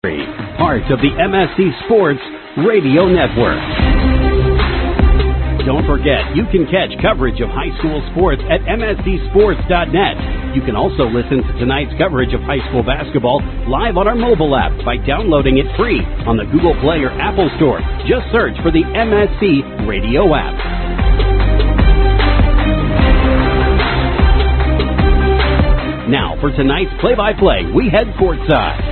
Part of the MSC Sports Radio Network. Don't forget, you can catch coverage of high school sports at mscsports.net. You can also listen to tonight's coverage of high school basketball live on our mobile app by downloading it free on the Google Play or Apple Store. Just search for the MSC Radio app. Now, for tonight's play-by-play, we head courtside.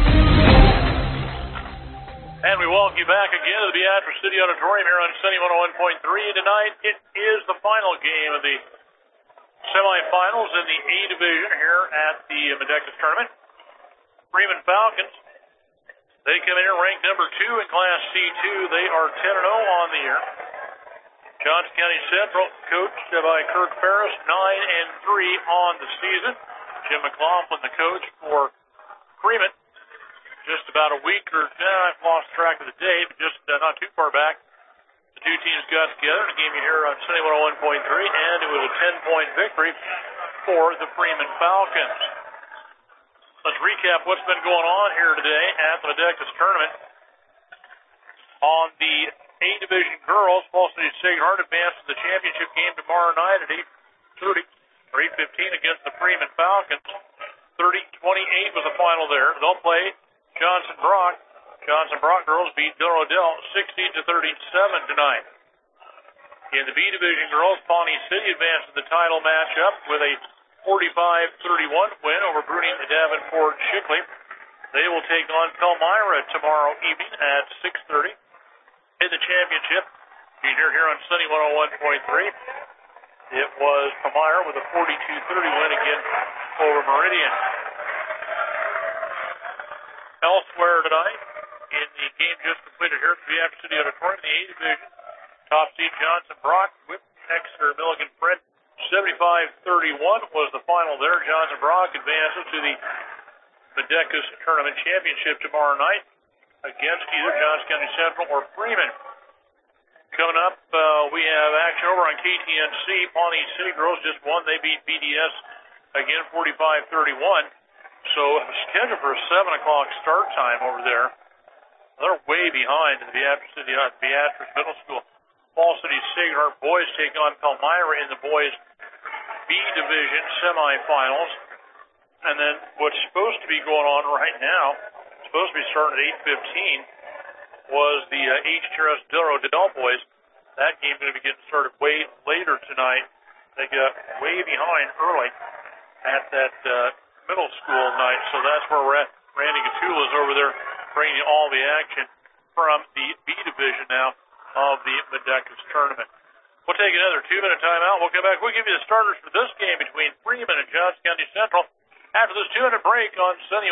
And we welcome you back again to the Beatrice City Auditorium here on Sunny 101.3. Tonight, it is the final game of the semifinals in the A Division here at the Medecus Tournament. Freeman Falcons, they come in here ranked number 2 in Class C2. They are 10-0 on the year. Johnson County Central, coached by Kirk Ferris, 9-3 on the season. Jim McLaughlin, the coach for Freeman. Just about a week or I've lost track of the date, but just not too far back, the two teams got together in a game here on Sunny 101.3, and it was a 10-point victory for the Freeman Falcons. Let's recap what's been going on here today at the Medecus Tournament. On the A Division girls, Fall City Sacred Heart advances the championship game tomorrow night at 8:30 or 8:15 against the Freeman Falcons. 30-28 was the final there. They'll play Johnson Brock. Johnson Brock girls beat Del Rodell 60-37 tonight. In the B Division girls, Pawnee City advances the title matchup with a 45-31 win over Bruning Davenport Shickley. They will take on Palmyra tomorrow evening at 6:30. In the championship, you hear here on Sunny 101.3. It was Palmyra with a 42-30 win again over Meridian. Elsewhere tonight, in the game just completed here at the Beatrice City Auditorium, the A Division, top seed Johnson Brock whipped Exeter Milligan Fred 75-31 was the final there. Johnson Brock advances to the Medecus Tournament Championship tomorrow night against either Johnson County Central or Freeman. Coming up, we have action over on KTNC. Pawnee City girls just won. They beat BDS again 45-31. So scheduled for a 7 o'clock start time over there. They're way behind the Beatrice Middle School. Fall City Sacred Heart boys take on Palmyra in the boys B Division semifinals. And then what's supposed to be going on right now, supposed to be starting at 8:15, was the HTRS Del Rodell boys. That game's going to be getting started way later tonight. They got way behind early at that middle school night, so that's where we're at. Randy Gatula is over there bringing you all the action from the B Division now of the Medecus Tournament. We'll take another 2-minute timeout. We'll come back. We'll give you the starters for this game between Freeman and Johnson County Central after this 2-minute break on Sunny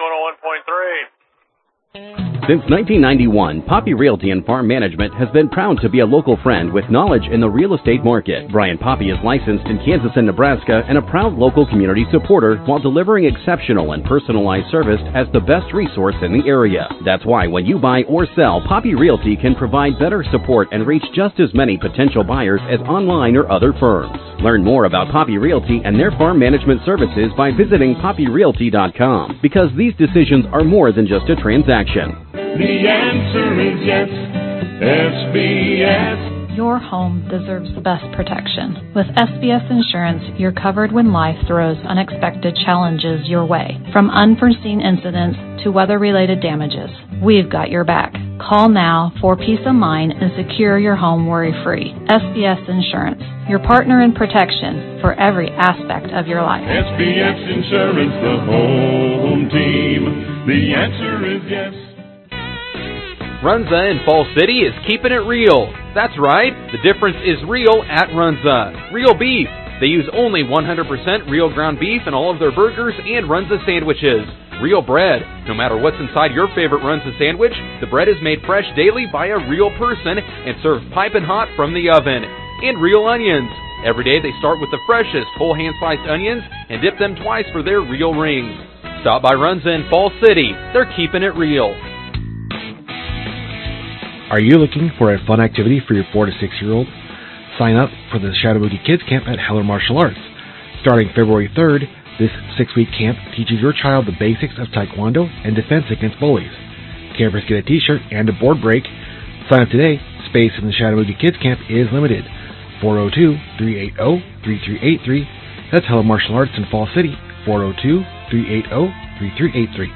101.3. Since 1991, Poppy Realty and Farm Management has been proud to be a local friend with knowledge in the real estate market. Brian Poppy is licensed in Kansas and Nebraska and a proud local community supporter while delivering exceptional and personalized service as the best resource in the area. That's why when you buy or sell, Poppy Realty can provide better support and reach just as many potential buyers as online or other firms. Learn more about Poppy Realty and their farm management services by visiting poppyrealty.com, because these decisions are more than just a transaction. The answer is yes, SBS. Your home deserves the best protection. With SBS Insurance, you're covered when life throws unexpected challenges your way. From unforeseen incidents to weather-related damages, we've got your back. Call now for peace of mind and secure your home worry-free. SBS Insurance, your partner in protection for every aspect of your life. SBS Insurance, the home team. The answer is yes. Runza in Fall City is keeping it real. That's right, the difference is real at Runza. Real beef. They use only 100% real ground beef in all of their burgers and Runza sandwiches. Real bread. No matter what's inside your favorite Runza sandwich, the bread is made fresh daily by a real person and served piping hot from the oven. And real onions. Every day they start with the freshest whole hand-sliced onions and dip them twice for their real rings. Stop by Runza in Fall City. They're keeping it real. Are you looking for a fun activity for your 4 to 6-year-old? Sign up for the Shadow Boogie Kids Camp at Heller Martial Arts. Starting February 3rd, this 6-week camp teaches your child the basics of Taekwondo and defense against bullies. Campers get a t-shirt and a board break. Sign up today. Space in the Chattahoochee Kids Camp is limited. 402-380-3383. That's Hello Martial Arts in Fall City. 402-380-3383.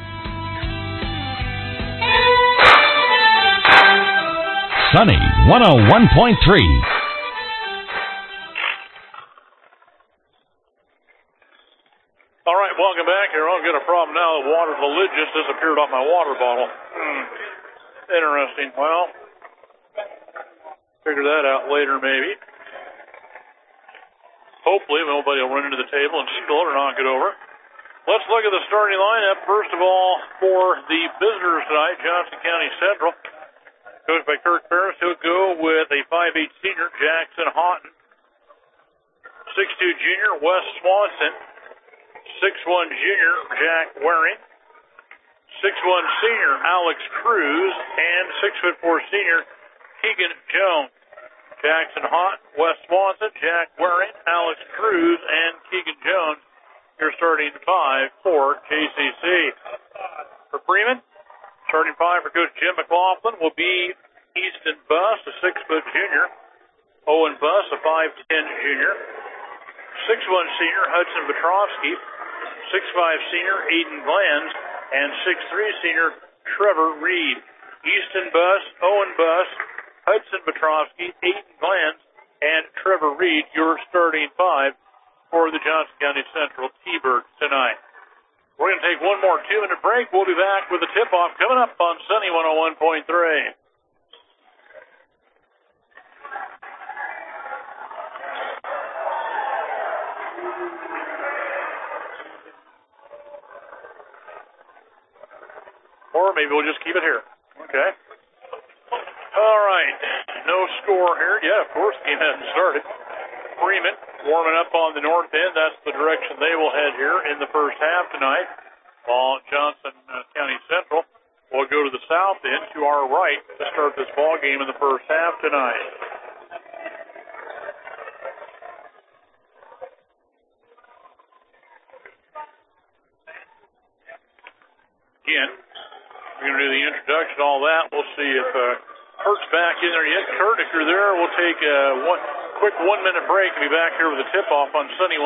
Sunny 101.3. All right, welcome back here. I've got a problem now. The lid just disappeared off my water bottle. Interesting. Well, figure that out later maybe. Hopefully nobody will run into the table and spill it or knock it over. Let's look at the starting lineup. First of all, for the visitors tonight, Johnson County Central, coached by Kirk Ferris. He'll go with a 5'8 senior, Jackson Houghton. 6'2 junior, Wes Swanson. 6'1 junior, Jack Waring. 6'1 senior, Alex Cruz. And 6'4 senior, Keegan Jones. Jackson Houghton, Wes Swanson, Jack Waring, Alex Cruz, and Keegan Jones. Your starting five for JCC. For Freeman, starting five for Coach Jim McLaughlin will be Easton Buss, a 6-foot junior. Owen Buss, a 5'10 junior. 6'1 senior, Hudson Petrovsky. 6'5 senior, Aiden Glanz. And 6'3 senior, Trevor Reed. Easton Buss, Owen Buss, Hudson Petrovsky, Aiden Glanz, and Trevor Reed, your starting five for the Johnson County Central T-Birds tonight. We're going to take one more 2-minute break. We'll be back with the tip-off coming up on Sunny 101.3. Or maybe we'll just keep it here. Okay. All right. No score here. Yeah, of course, the game hasn't started. Freeman warming up on the north end. That's the direction they will head here in the first half tonight. While Johnson County Central will go to the south end to our right to start this ball game in the first half tonight. Again, we're going to do the introduction, all that. We'll see if Kurt's back in there yet. Kurt, if you're there, we'll take a quick 1-minute break and be back here with a tip-off on Sunny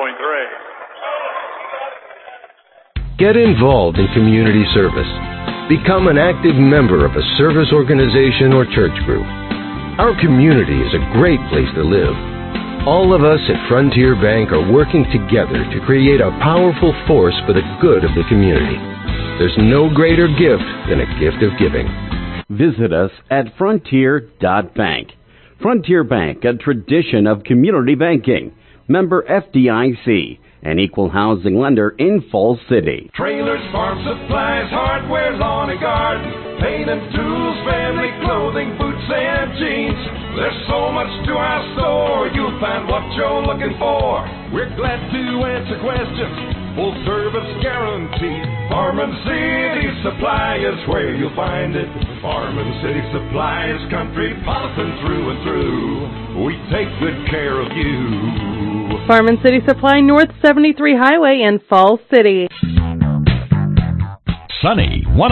101.3. Get involved in community service. Become an active member of a service organization or church group. Our community is a great place to live. All of us at Frontier Bank are working together to create a powerful force for the good of the community. There's no greater gift than a gift of giving. Visit us at frontier.bank. Frontier Bank, a tradition of community banking. Member FDIC, an equal housing lender in Falls City. Trailers, farm supplies, hardware's lawn and garden, paint and tools, family clothing, boots and jeans. There's so much to our store, you'll find what you're looking for. We're glad to answer questions. Full service guarantee. Farm City Supply is where you'll find it. Farm City Supply is country politan through and through. We take good care of you. Farm City Supply, North 73 Highway in Falls City. Sunny 101.3.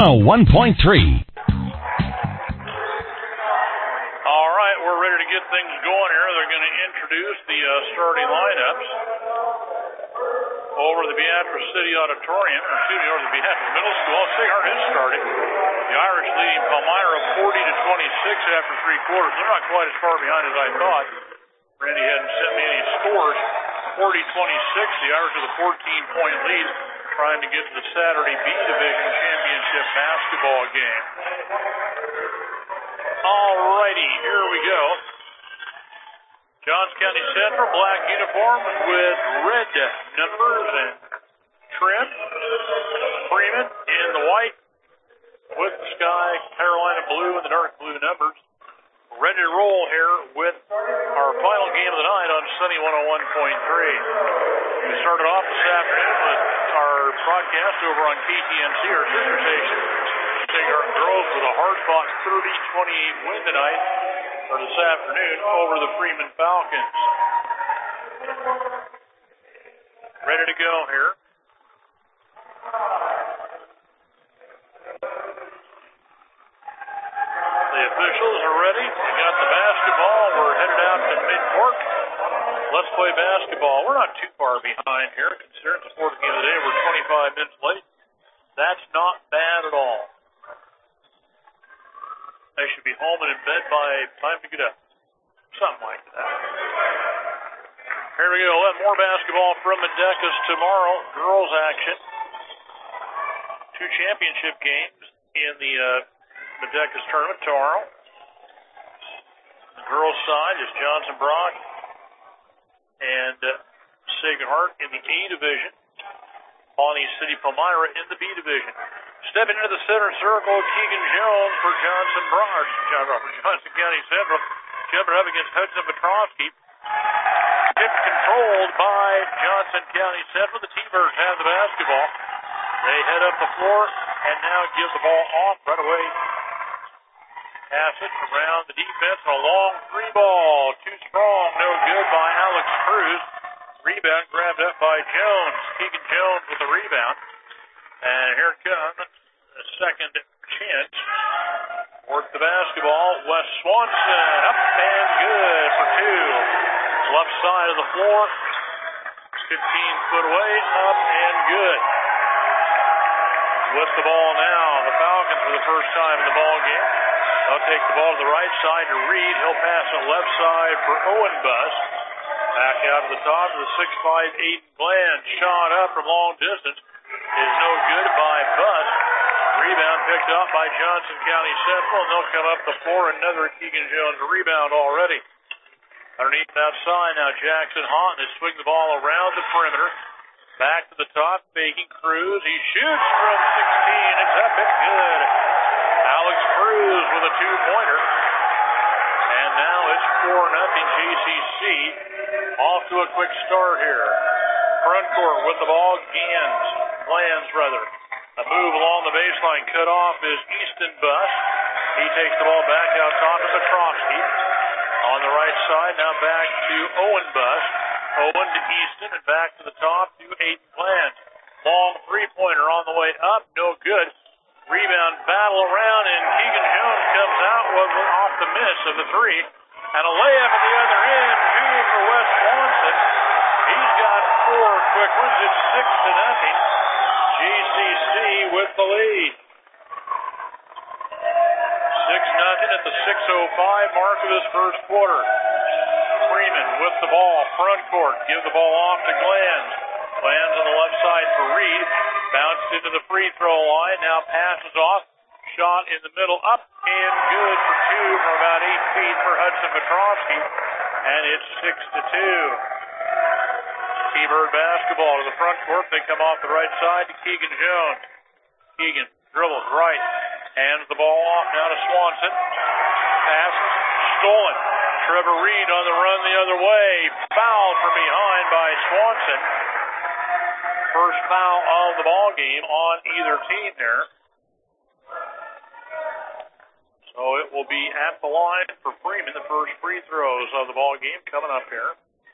All right, we're ready to get things going here. They're going to introduce the starting lineups over the Beatrice City Auditorium, over the Beatrice Middle School. Sighart is starting. The Irish leading Palmyra 40-26 after three quarters. They're not quite as far behind as I thought. Randy hadn't sent me any scores. 40-26, the Irish with a 14-point lead, trying to get to the Saturday B Division Championship basketball game. All righty, here we go. Johnson County Central, black uniform with red numbers and trim. Freeman in the white with the sky Carolina blue and the dark blue numbers. Ready to roll here with our final game of the night on Sunny 101.3. We started off this afternoon with our broadcast over on KTNC, our sister station. Sighart girls with a hard-fought 30-28 win tonight, or this afternoon, over the Freeman Falcons. Ready to go here. The officials are ready. We got the basketball. We're headed out to midcourt. Let's play basketball. We're not too far behind here. Considering the fourth game of the day, we're 25 minutes late. That's not bad at all. They should be home and in bed by time to get up. Something like that. Here we go. More basketball from Medecus tomorrow. Girls action. 2 championship games in the Medecus tournament tomorrow. The girls' side is Johnson Brock and Sacred Heart in the A division. Pawnee City Palmyra in the B division. Stepping into the center circle, Keegan Jones for Johnson Brock. For Johnson County Central. Jumping up against Hudson Petrovsky. Tip controlled by Johnson County Central. The T-Birds have the basketball. They head up the floor and now give the ball off right away. Pass it around the defense. A long 3 ball. Too strong. No good by Alex Cruz. Rebound grabbed up by Jones. Keegan Jones with the rebound. And here comes the second chance. Work the basketball. Wes Swanson up and good for 2. Left side of the floor. 15 foot away. Up and good. With the ball now, the Falcons for the first time in the ball game. They'll take the ball to the right side to Reed. He'll pass it left side for Owen Buss. Back out to the top of the 6'5" Aiden Glenn. Shot up from long distance is no good by Buss. Rebound picked up by Johnson County Central, and they'll come up the floor. Another Keegan Jones rebound already. Underneath outside now, Jackson Houghton is swinging the ball around the perimeter. Back to the top, faking Cruz. He shoots from 16. It's up, it's good. Alex Cruz with a 2-pointer. And now it's 4-0 JCC. Off to a quick start here. Front court with the ball, Glanz rather. A move along the baseline cut off is Easton Buss. He takes the ball back out top to Petrovsky. On the right side, now back to Owen Buss. Owen to Easton and back to the top to Aiden Glanz. Long 3-pointer on the way up, no good. Rebound battle around, and Keegan Jones comes out off the miss of the 3. And a layup at the other end, 2 for Wes Swanson. He's got 4 quick ones. It's 6-0. GCC with the lead. 6-0 at the 6:05 mark of this first quarter. Freeman with the ball, front court. Give the ball off to Glanz. Glanz on the left side for Reed. Bounced into the free throw line. Now passes off. Shot in the middle. Up and good for 2 from about 8 feet for Hudson Petrovsky. And it's 6-2. T-Bird basketball to the front court. They come off the right side to Keegan Jones. Keegan dribbles right. Hands the ball off now to Swanson. Pass stolen. Trevor Reed on the run the other way. Fouled from behind by Swanson. First foul of the ball game on either team there. So it will be at the line for Freeman. The first free throws of the ball game coming up here.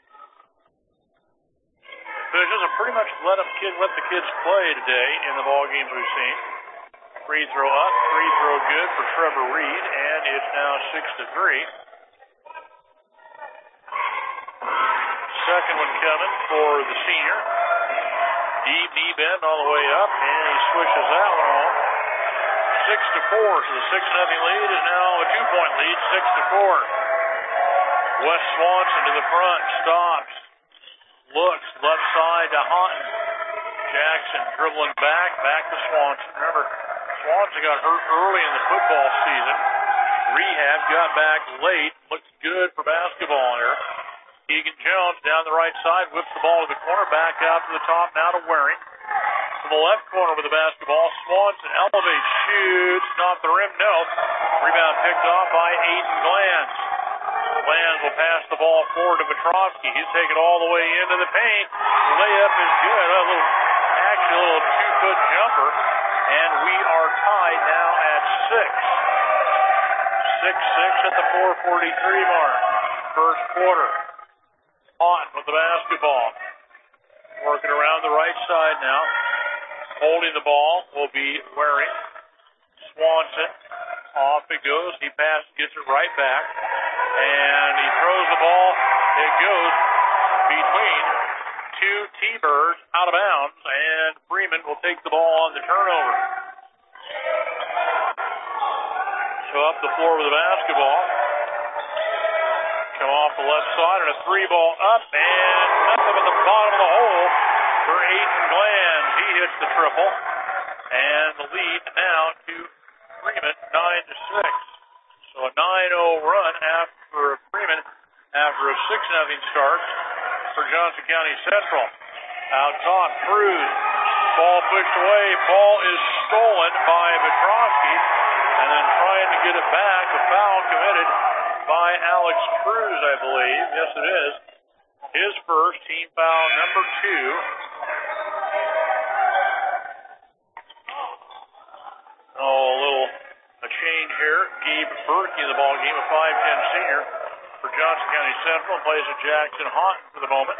Officials have pretty much let the kids play today in the ball games we've seen. Free throw up, free throw good for Trevor Reed, and it's now 6-3. Second one coming for the senior. Deep knee bend all the way up, and he swishes that one home. 6-4, so the 6-0 lead is now a 2-point lead, 6-4. Wes Swanson to the front, stops, looks, left side to Houghton. Jackson dribbling back to Swanson. Remember, Swanson got hurt early in the football season. Rehab, got back late, looks good for basketball here. Keegan Jones down the right side, whips the ball to the corner, back out to the top, now to Waring. To the left corner with the basketball, Swanson elevates, shoots, not the rim, no. Rebound picked off by Aiden Glanz. Glanz will pass the ball forward to Petrovsky. He'll take it all the way into the paint. The layup is good, a little 2-foot jumper, and we are tied now at 6. 6-6 at the 4:43 mark. First quarter. Houghton with the basketball. Working around the right side now. Holding the ball will be Waring. Swanson Off it goes. He passes, gets it right back. And he throws the ball. It goes between two T-Birds out of bounds. And Freeman will take the ball on the turnover. So up the floor with the basketball. Come off the left side and a three ball up and nothing at the bottom of the hole for Aiden Glanz. He hits the triple. And the lead now to Freeman, 9-6. So a 9-0 run after Freeman after a 6-0 start for Johnson County Central. Out top, Cruz. Ball pushed away. Ball is stolen by Petrovsky. And then trying to get it back. A foul committed by Alex Cruz, I believe. Yes, it is. His first, team foul number 2. A change here. Gabe Berkey in the ball game, a 5'10 senior for Johnson County Central. Plays with Jackson Houghton for the moment.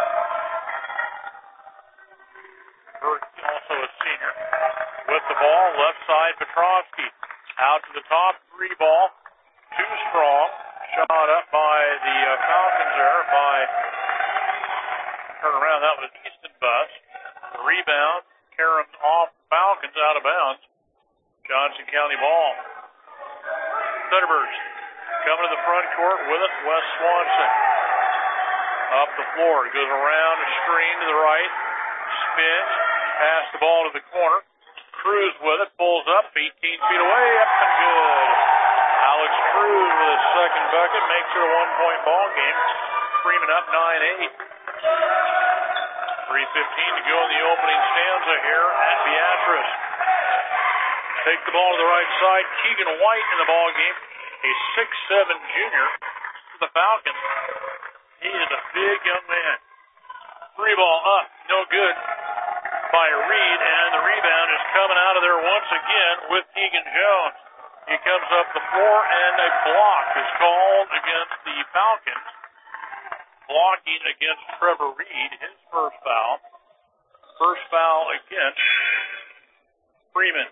Berkey also a senior. With the ball, left side, Petrovsky. Out to the top, three ball. Too strong. Shot up by the Falcons there by turn around. That was Easton Buss. The rebound. Karam off Falcons out of bounds. Johnson County ball. Thunderbirds coming to the front court with it. Wes Swanson. Up the floor. Goes around a screen to the right. Spins. Pass the ball to the corner. Cruz with it. Pulls up. 18 feet away. Up and good. Alex Cruz with his second bucket. Makes it a 1-point ball game. Freeman up 9-8. 3:15 to go in the opening stanza here at Beatrice. Take the ball to the right side. Keegan White in the ball game. A 6'7 junior for the Falcons. He is a big young man. Three ball up. No good by Reed. And the rebound is coming out of there once again with Keegan Jones. He comes up the floor and a block is called against the Falcons. Blocking against Trevor Reed. His first foul. First foul against Freeman.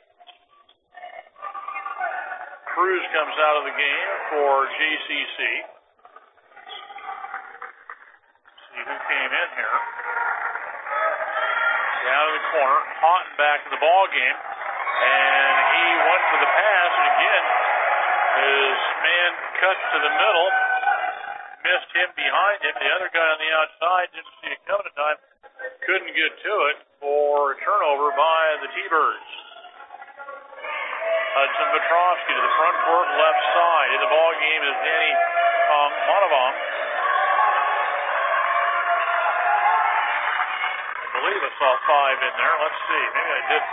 Cruz comes out of the game for JCC. See who came in here. Down in the corner. Houghton back in the ball game. And he went for the pass. And again, his man cut to the middle. Missed him behind him. The other guy on the outside didn't see it coming in time. Couldn't get to it for a turnover by the T-Birds. Hudson Petrovsky to the front court, left side. In the ball game is Danny Monavong. I believe I saw 5 in there. Let's see. Maybe I did.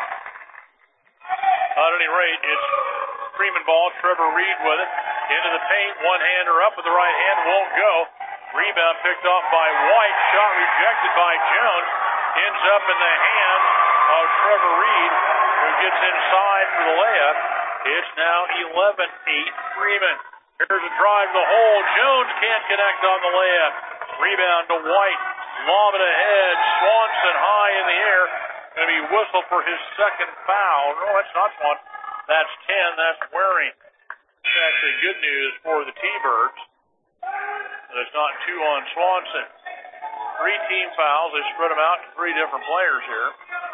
At any rate, it's Freeman ball. Trevor Reed with it. Into the paint. One-hander up with the right hand. Won't go. Rebound picked off by White. Shot rejected by Jones. Ends up in the hand of Trevor Reed, who gets inside for the layup. It's now 11-8 Freeman. Here's a drive to the hole. Jones can't connect on the layup. Rebound to White. Lob it ahead. Swanson high in the air. Going to be whistled for his second foul. No, that's not one. That's 10. That's Waring. It's actually good news for the T-Birds. There's not 2 on Swanson. 3 team fouls. They spread them out to 3 different players here.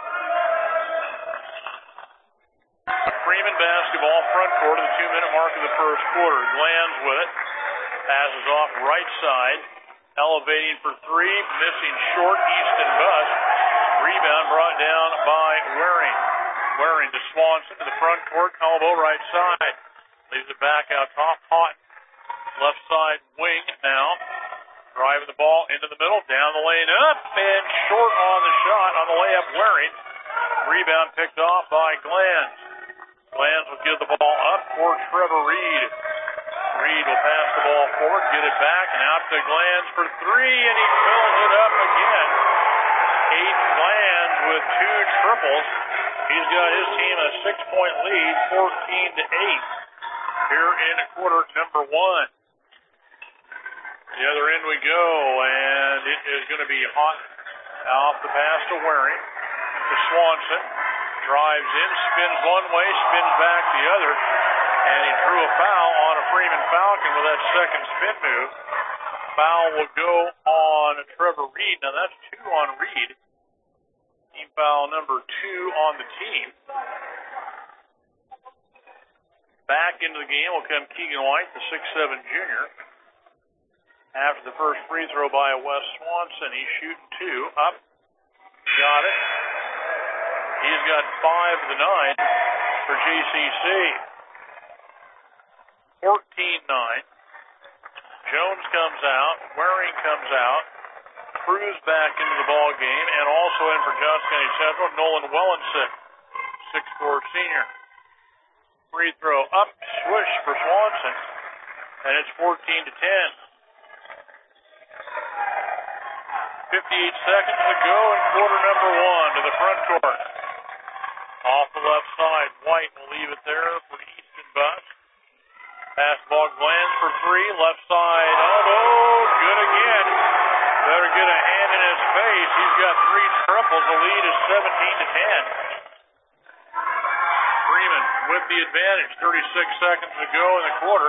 Freeman basketball front court at the 2-minute mark of the first quarter. Glanz with it. Passes off right side. Elevating for 3. Missing short. Easton Buss. Rebound brought down by Waring. Waring to Swanson to the front court. Elbow right side. Leaves it back out top. Houghton. Left side wing now. Driving the ball into the middle. Down the lane up. And short on the shot on the layup. Waring. Rebound picked off by Glanz. Glanz will give the ball up for Trevor Reed. Reed will pass the ball forward, get it back, and out to Glanz for 3, and he fills it up again. Aiden Glanz with 2 triples. He's got his team a 6-point lead, 14-8, here in quarter number 1. The other end we go, and it is going to be Houghton. Off the pass to Waring, to Swanson. Drives in, spins one way, spins back the other, and he a foul on a Freeman Falcon with that second spin move. Foul will go on Trevor Reed. Now that's 2 on Reed. Team foul number 2 on the team. Back into the game will come Keegan White, the 6'7 junior. After the first free throw by Wes Swanson, he's shooting 2. Up. Got it. He's got 5 of the 9 for GCC. 14-9. Jones comes out. Waring comes out. Cruz back into the ball game, and also in for Johnson County Central, Nolan Wellensick, 6'4 senior. Free throw up, swish for Swanson, and it's 14-10. 58 seconds to go in quarter number 1 to the front court. Off the left side, White will leave it there for Easton Buss. Pass ball Glanz for 3, left side, good again. Better get a hand in his face. He's got 3 triples. The lead is 17-10. Freeman with the advantage. 36 seconds to go in the quarter.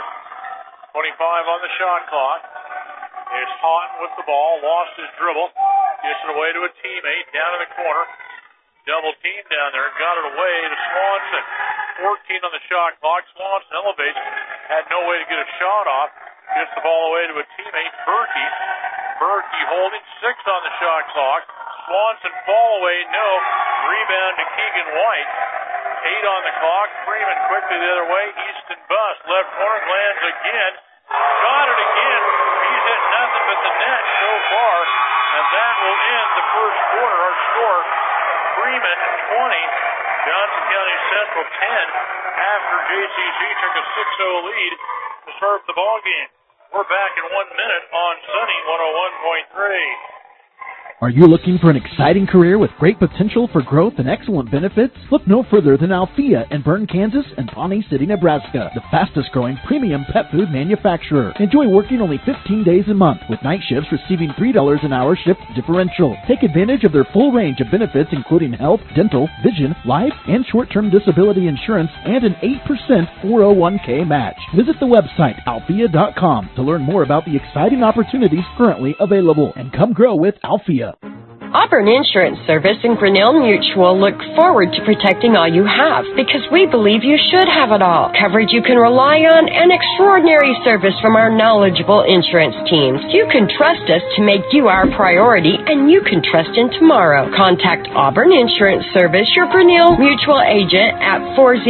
25 on the shot clock. Is Houghton with the ball. Lost his dribble. Gets it away to a teammate down in the corner. Double team down there. Got it away to Swanson. 14 on the shot clock. Swanson elevates. Had no way to get a shot off. Gets the ball away to a teammate, Berkey. Berkey holding. 6 on the shot clock. Swanson fall away. No. Rebound to Keegan White. 8 on the clock. Freeman quickly the other way. Easton Buss. Left corner. Lands again. Got it again. He's hit nothing but the net so far. And that will end the first quarter. Our score, Freeman 20. Johnson County Central 10. After JCC took a 6-0 lead to serve the ball game. We're back in 1 minute on Sunny 101.3. Are you looking for an exciting career with great potential for growth and excellent benefits? Look no further than Althea in Bern, Kansas and Pawnee City, Nebraska, the fastest growing premium pet food manufacturer. Enjoy working only 15 days a month with night shifts receiving $3 an hour shift differential. Take advantage of their full range of benefits including health, dental, vision, life, and short-term disability insurance and an 8% 401k match. Visit the website althea.com to learn more about the exciting opportunities currently available and come grow with Althea. Auburn Insurance Service and Grinnell Mutual look forward to protecting all you have because we believe you should have it all. Coverage you can rely on and extraordinary service from our knowledgeable insurance teams. You can trust us to make you our priority and you can trust in tomorrow. Contact Auburn Insurance Service, your Grinnell Mutual agent at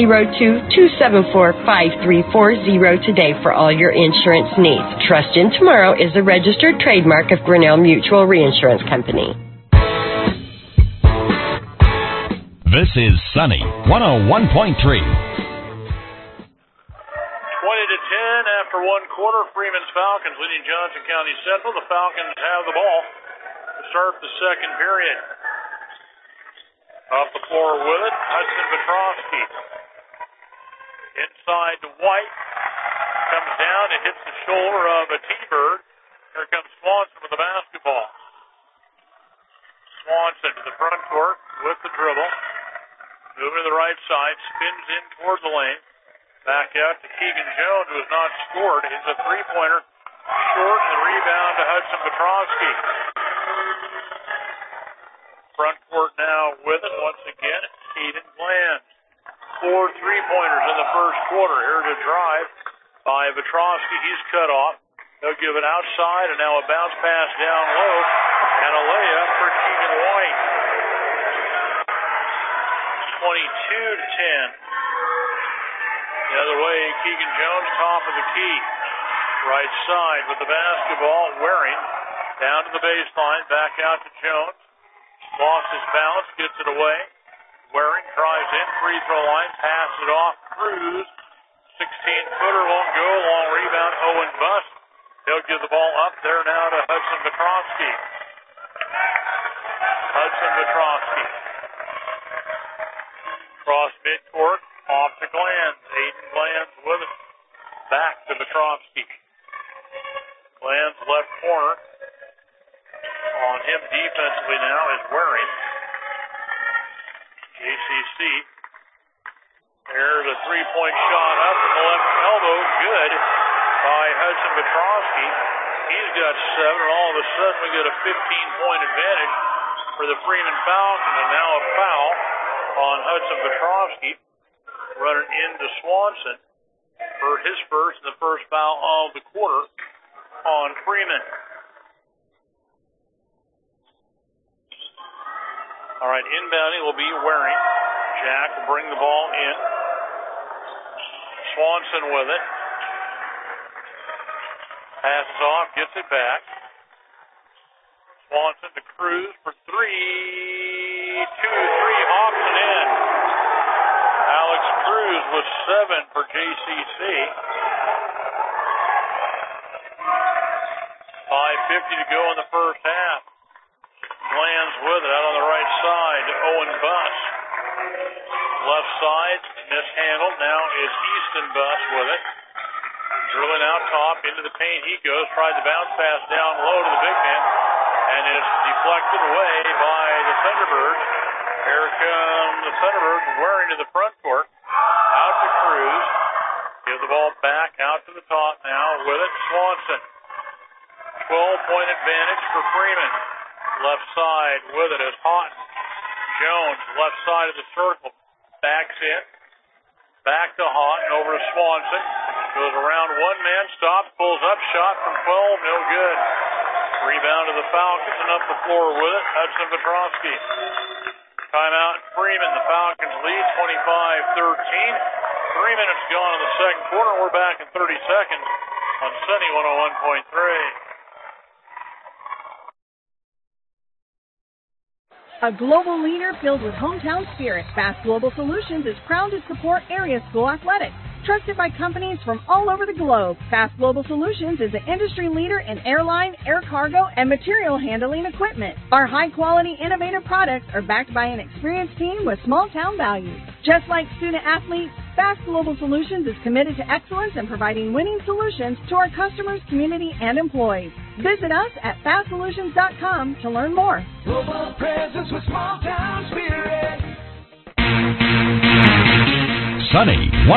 402-274-5340 today for all your insurance needs. Trust in Tomorrow is a registered trademark of Grinnell Mutual Reinsurance Company. This is Sunny 101.3. 20-10 after 1 quarter. Freeman's Falcons leading Johnson County Central. The Falcons have the ball to start the second period. Off the floor with it, Hudson Petrovsky. Inside to White. Comes down, it hits the shoulder of a T-Bird. Here comes Swanson with the basketball. Swanson to the front court with the dribble. Moving to the right side, spins in towards the lane. Back out to Keegan Jones, who has not scored. It's a three-pointer. Short, and the rebound to Hudson Petrovsky. Front court now with it once again. Aiden Glanz. 4 3-pointers in the first quarter. Here's a drive by Petrovsky. He's cut off. They'll give it outside, and now a bounce pass down low, and a layup for Keegan White. 22-10. The other way, Keegan Jones, top of the key. Right side with the basketball. Waring down to the baseline, back out to Jones. Lost his balance, gets it away. Waring drives in, free throw line, pass it off. Cruz, 16-footer, won't go. Long rebound, Owen Buss. He'll give the ball up there now to Hudson Petrovsky. Hudson Petrovsky. Cross midcourt, off to Glanz. Aiden Glanz with it. Back to Petrovsky. Glanz left corner. On him defensively now is Waring. JCC. There's a three-point shot up from the left elbow. good by Hudson Petrovsky. He's got 7, and all of a sudden we get a 15-point advantage for the Freeman Falcons, and now a foul on Hudson Petrovsky, running into Swanson for his first, and the first foul of the quarter on Freeman. All right, inbounding will be Waring. Jack will bring the ball in. Swanson with it. Passes off, gets it back. Swanson to Cruz for 3. 2-3, Hawks it in. Alex Cruz with 7 for JCC. 5:50 to go in the first half. Glanz with it out on the right side to Owen Buss. Left side, mishandled. Now is Easton Buss with it. Drilling out top into the paint he goes. Tried to bounce pass down low to the big man. And it's deflected away by the Thunderbirds. Here come the Thunderbirds wearing to the front court. Out to Cruz. Give the ball back out to the top now. With it, Swanson. 12-point advantage for Freeman. Left side with it is Houghton. Jones, left side of the circle. Backs in. Back to Houghton, over to Swanson. Goes around one man, stops, pulls up, shot from 12, no good. Rebound to the Falcons and up the floor with it, Hudson Petrovsky. Timeout, Freeman. The Falcons lead 25-13. 3 minutes gone in the second quarter. We're back in 30 seconds on Sunny 101.3. A global leader filled with hometown spirit, Fast Global Solutions is proud to support area school athletics. Trusted by companies from all over the globe, Fast Global Solutions is an industry leader in airline, air cargo, and material handling equipment. Our high-quality, innovative products are backed by an experienced team with small-town values. Just like student-athletes, Fast Global Solutions is committed to excellence in providing winning solutions to our customers, community, and employees. Visit us at fastsolutions.com to learn more. Global presence with small-town spirit. Sunny 101.3.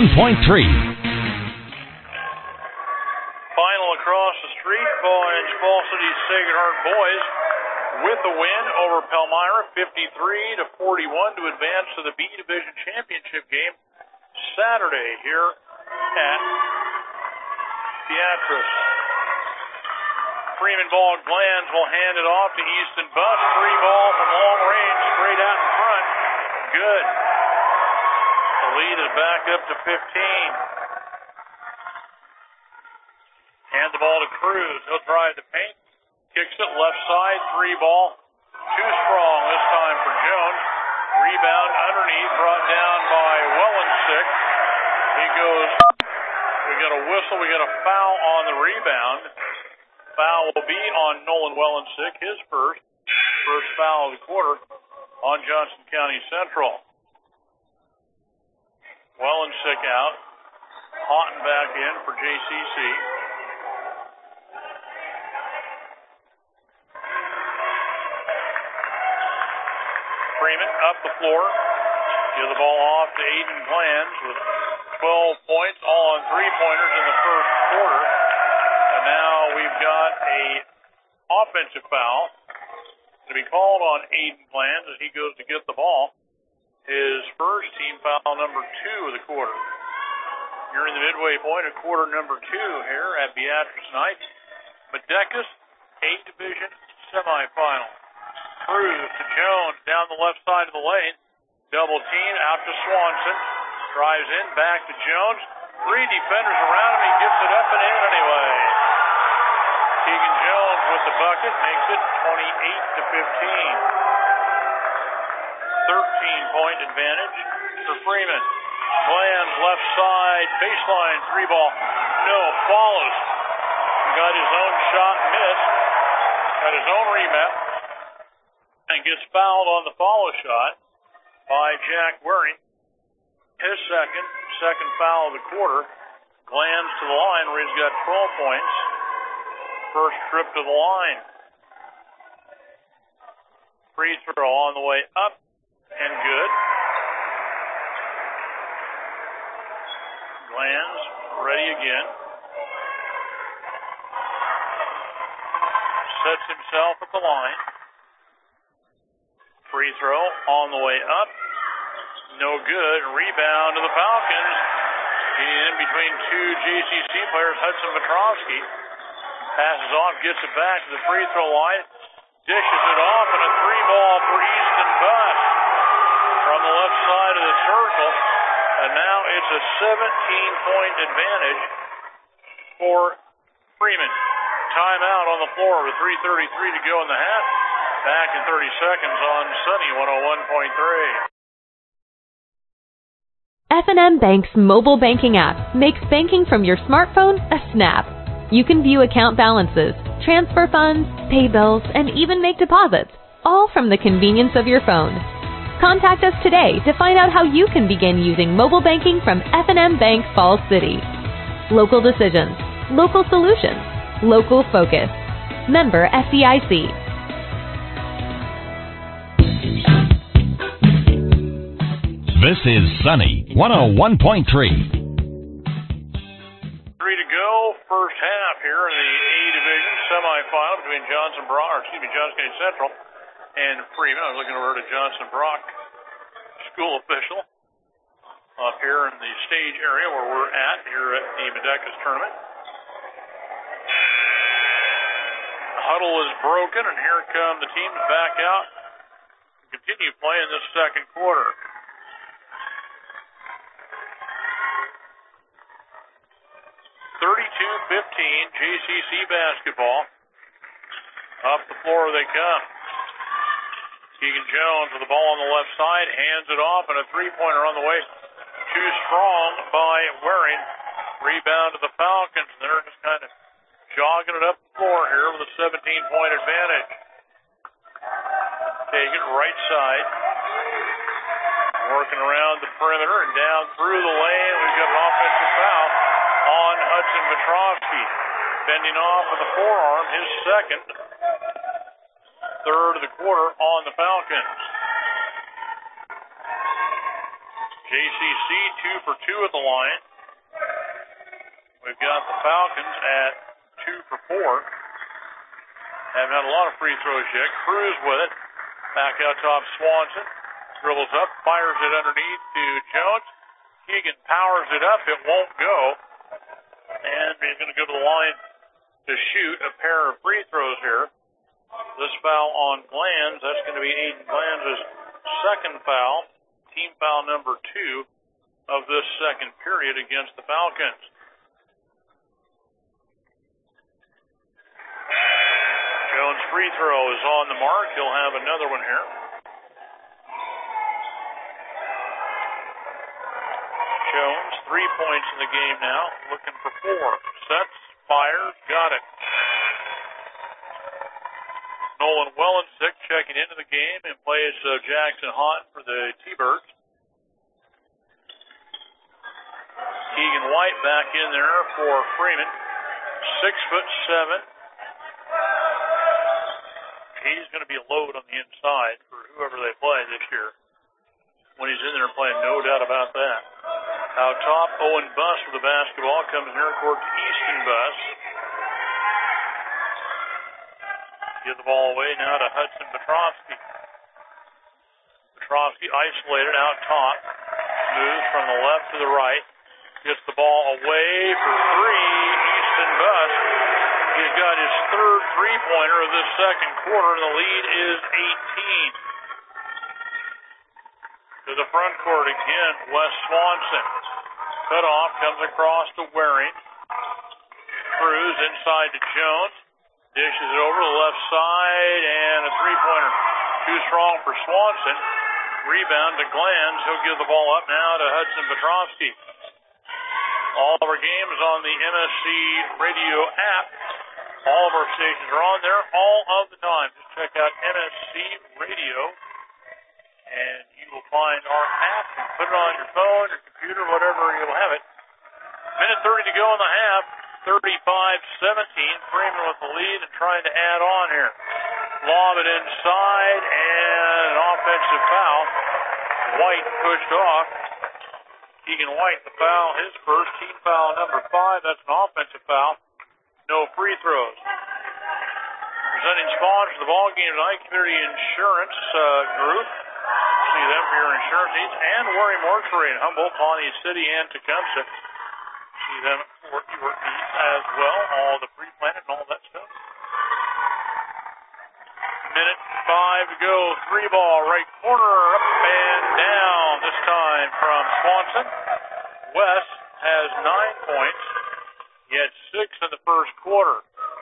Final across the street finds Fall City Sacred Heart boys with the win over Palmyra 53-41 to advance to the B Division Championship game Saturday here at Beatrice. Freeman ball, Glanz will hand it off to Easton Buss. 3 ball from long range, straight out in front. Good. The lead is back up to 15. Hand the ball to Cruz. He'll drive the paint. Kicks it left side. 3 ball. Too strong this time for Jones. Rebound underneath. Brought down by Wellensick. He goes. We got a whistle. We got a foul on the rebound. Foul will be on Nolan Wellensick. His first foul of the quarter on Johnson County Central. Wellensick out. Houghton back in for JCC. Freeman up the floor. Give the ball off to Aiden Glanz with 12 points, all on 3-pointers in the first quarter. And now we've got a offensive foul to be called on Aiden Glanz as he goes to get the ball. His first team foul number 2 of the quarter. You're in the midway point of quarter number 2 here at Beatrice tonight. Medecus, A Division semifinal. Cruz to Jones down the left side of the lane. Double team out to Swanson. Drives in, back to Jones. 3 defenders around him. He gets it up and in anyway. Keegan Jones with the bucket makes it 28-15. 13-point advantage for Freeman. Glanz left side, baseline 3 ball. No, follows. Got his own shot missed. Got his own rebound. And gets fouled on the follow shot by Jack Waring. His second foul of the quarter. Glanz to the line where he's got 12 points. First trip to the line. Free throw on the way up. And good. Glanz ready again. Sets himself at the line. Free throw on the way up. No good. Rebound to the Falcons. Getting in between two JCC players, Hudson Petrovsky. Passes off, gets it back to the free throw line. Dishes it off, and a three ball for Easton Buss from the left side of the circle. And now it's a 17-point advantage for Freeman. Timeout on the floor with 3:33 to go in the half. Back in 30 seconds on Sunny 101.3. F&M Bank's mobile banking app makes banking from your smartphone a snap. You can view account balances, transfer funds, pay bills, and even make deposits, all from the convenience of your phone. Contact us today to find out how you can begin using mobile banking from F&M Bank Falls City. Local decisions, local solutions, local focus. Member FDIC. This is Sunny 101.3. 3 to go, first half here in the A Division semifinal between Johnson County Central and Freeman. I was looking over to Johnson Brock, school official, up here in the stage area where we're at here at the Medecas tournament. The huddle is broken, and here come the teams back out to continue playing this second quarter. 32-15, JCC basketball. Up the floor they come. Keegan Jones with the ball on the left side, hands it off, and a three-pointer on the way. Too strong by Waring. Rebound to the Falcons. They're just kind of jogging it up the floor here with a 17-point advantage. Take it right side. Working around the perimeter and down through the lane. We've got an offensive foul on Hudson Petrovsky. Bending off with the forearm, his second. Third of the quarter on the Falcons. JCC 2 for 2 at the line. We've got the Falcons at 2 for 4. Haven't had a lot of free throws yet. Cruz with it. Back out top Swanson. Dribbles up, fires it underneath to Jones. Keegan powers it up. It won't go. And he's going to go to the line to shoot a pair of free throws here. This foul on Glanz, that's going to be Aiden Glanz's second foul. Team foul number 2 of this second period against the Falcons. Jones' free throw is on the mark. He'll have another one here. Jones, 3 points in the game now, looking for 4. Sets, fires, got it. Nolan Wellensick checking into the game and plays Jackson Haught for the T-Birds. Keegan White back in there for Freeman. 6'7". He's going to be a load on the inside for whoever they play this year. When he's in there playing, no doubt about that. Out top, Owen Buss with the basketball. Comes near court to Easton Buss. Give the ball away now to Hudson Petrovsky. Petrovsky isolated out top. Moves from the left to the right. Gets the ball away for 3. Easton Buss. He's got his third three-pointer of this second quarter, and the lead is 18. To the front court again, Wes Swanson. Cut off, comes across to Waring. Cruz inside to Jones. Dishes it over to the left side, and a three-pointer. Too strong for Swanson. Rebound to Glanz. He'll give the ball up now to Hudson Petrovsky. All of our games on the MSC radio app. All of our stations are on there all of the time. Just check out MSC Radio, and you will find our app and put it on your phone, your computer, whatever, you'll have it. Minute 30 to go in the half. 35-17. Freeman with the lead and trying to add on here. Lob it inside, and an offensive foul. White pushed off. Keegan White, the foul, his first, team foul number 5. That's an offensive foul. No free throws. Presenting sponsors of the ball game tonight, Community Insurance Group. See them for your insurance needs. And Worry Mortuary in Humboldt, Pawnee City, and Tecumseh. See them for your needs as well. All the pre-planted and all that stuff. Minute 5 to go. 3-ball, right corner, up and down. This time from Swanson. West has 9 points. He had 6 in the first quarter.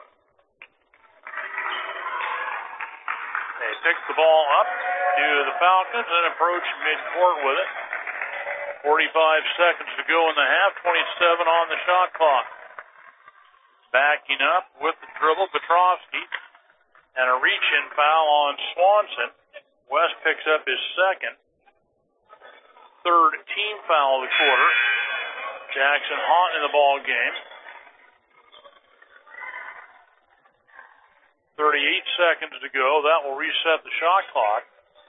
They pick the ball up to the Falcons and approach midcourt with it. 45 seconds to go in the half. 27 on the shot clock. Backing up with the dribble, Petrovsky. And a reach-in foul on Swanson. West picks up his second. Third team foul of the quarter. Jackson hot in the ball game. 38 seconds to go. That will reset the shot clock.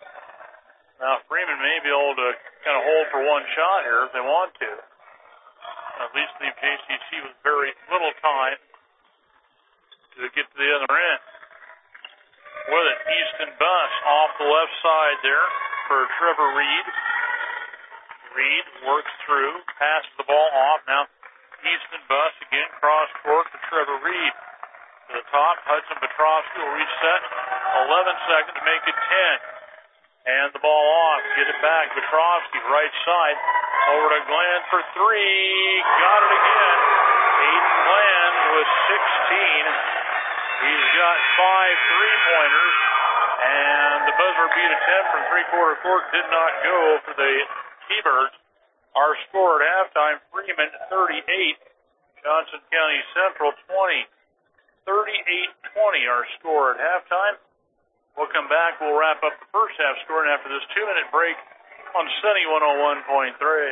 Now Freeman may be able to kind of hold for one shot here if they want to. At least leave JCC with very little time to get to the other end. With it, Easton Buss off the left side there for Trevor Reed. Reed works through, passes the ball off. Now Easton Buss again, cross court to Trevor Reed. To the top, Hudson Petrovsky will reset. 11 seconds to make it 10. And the ball off. Get it back. Petrovsky, right side. Over to Glenn for 3. Got it again. Aiden Glenn with 16. He's got 5 3-pointers. And the buzzer beat attempt from three-quarter court did not go for the T-Birds. Our score at halftime, Freeman 38. Johnson County Central 20. 38-20 our score at halftime. We'll come back. We'll wrap up the first half scoring after this 2-minute break on Sunny 101.3.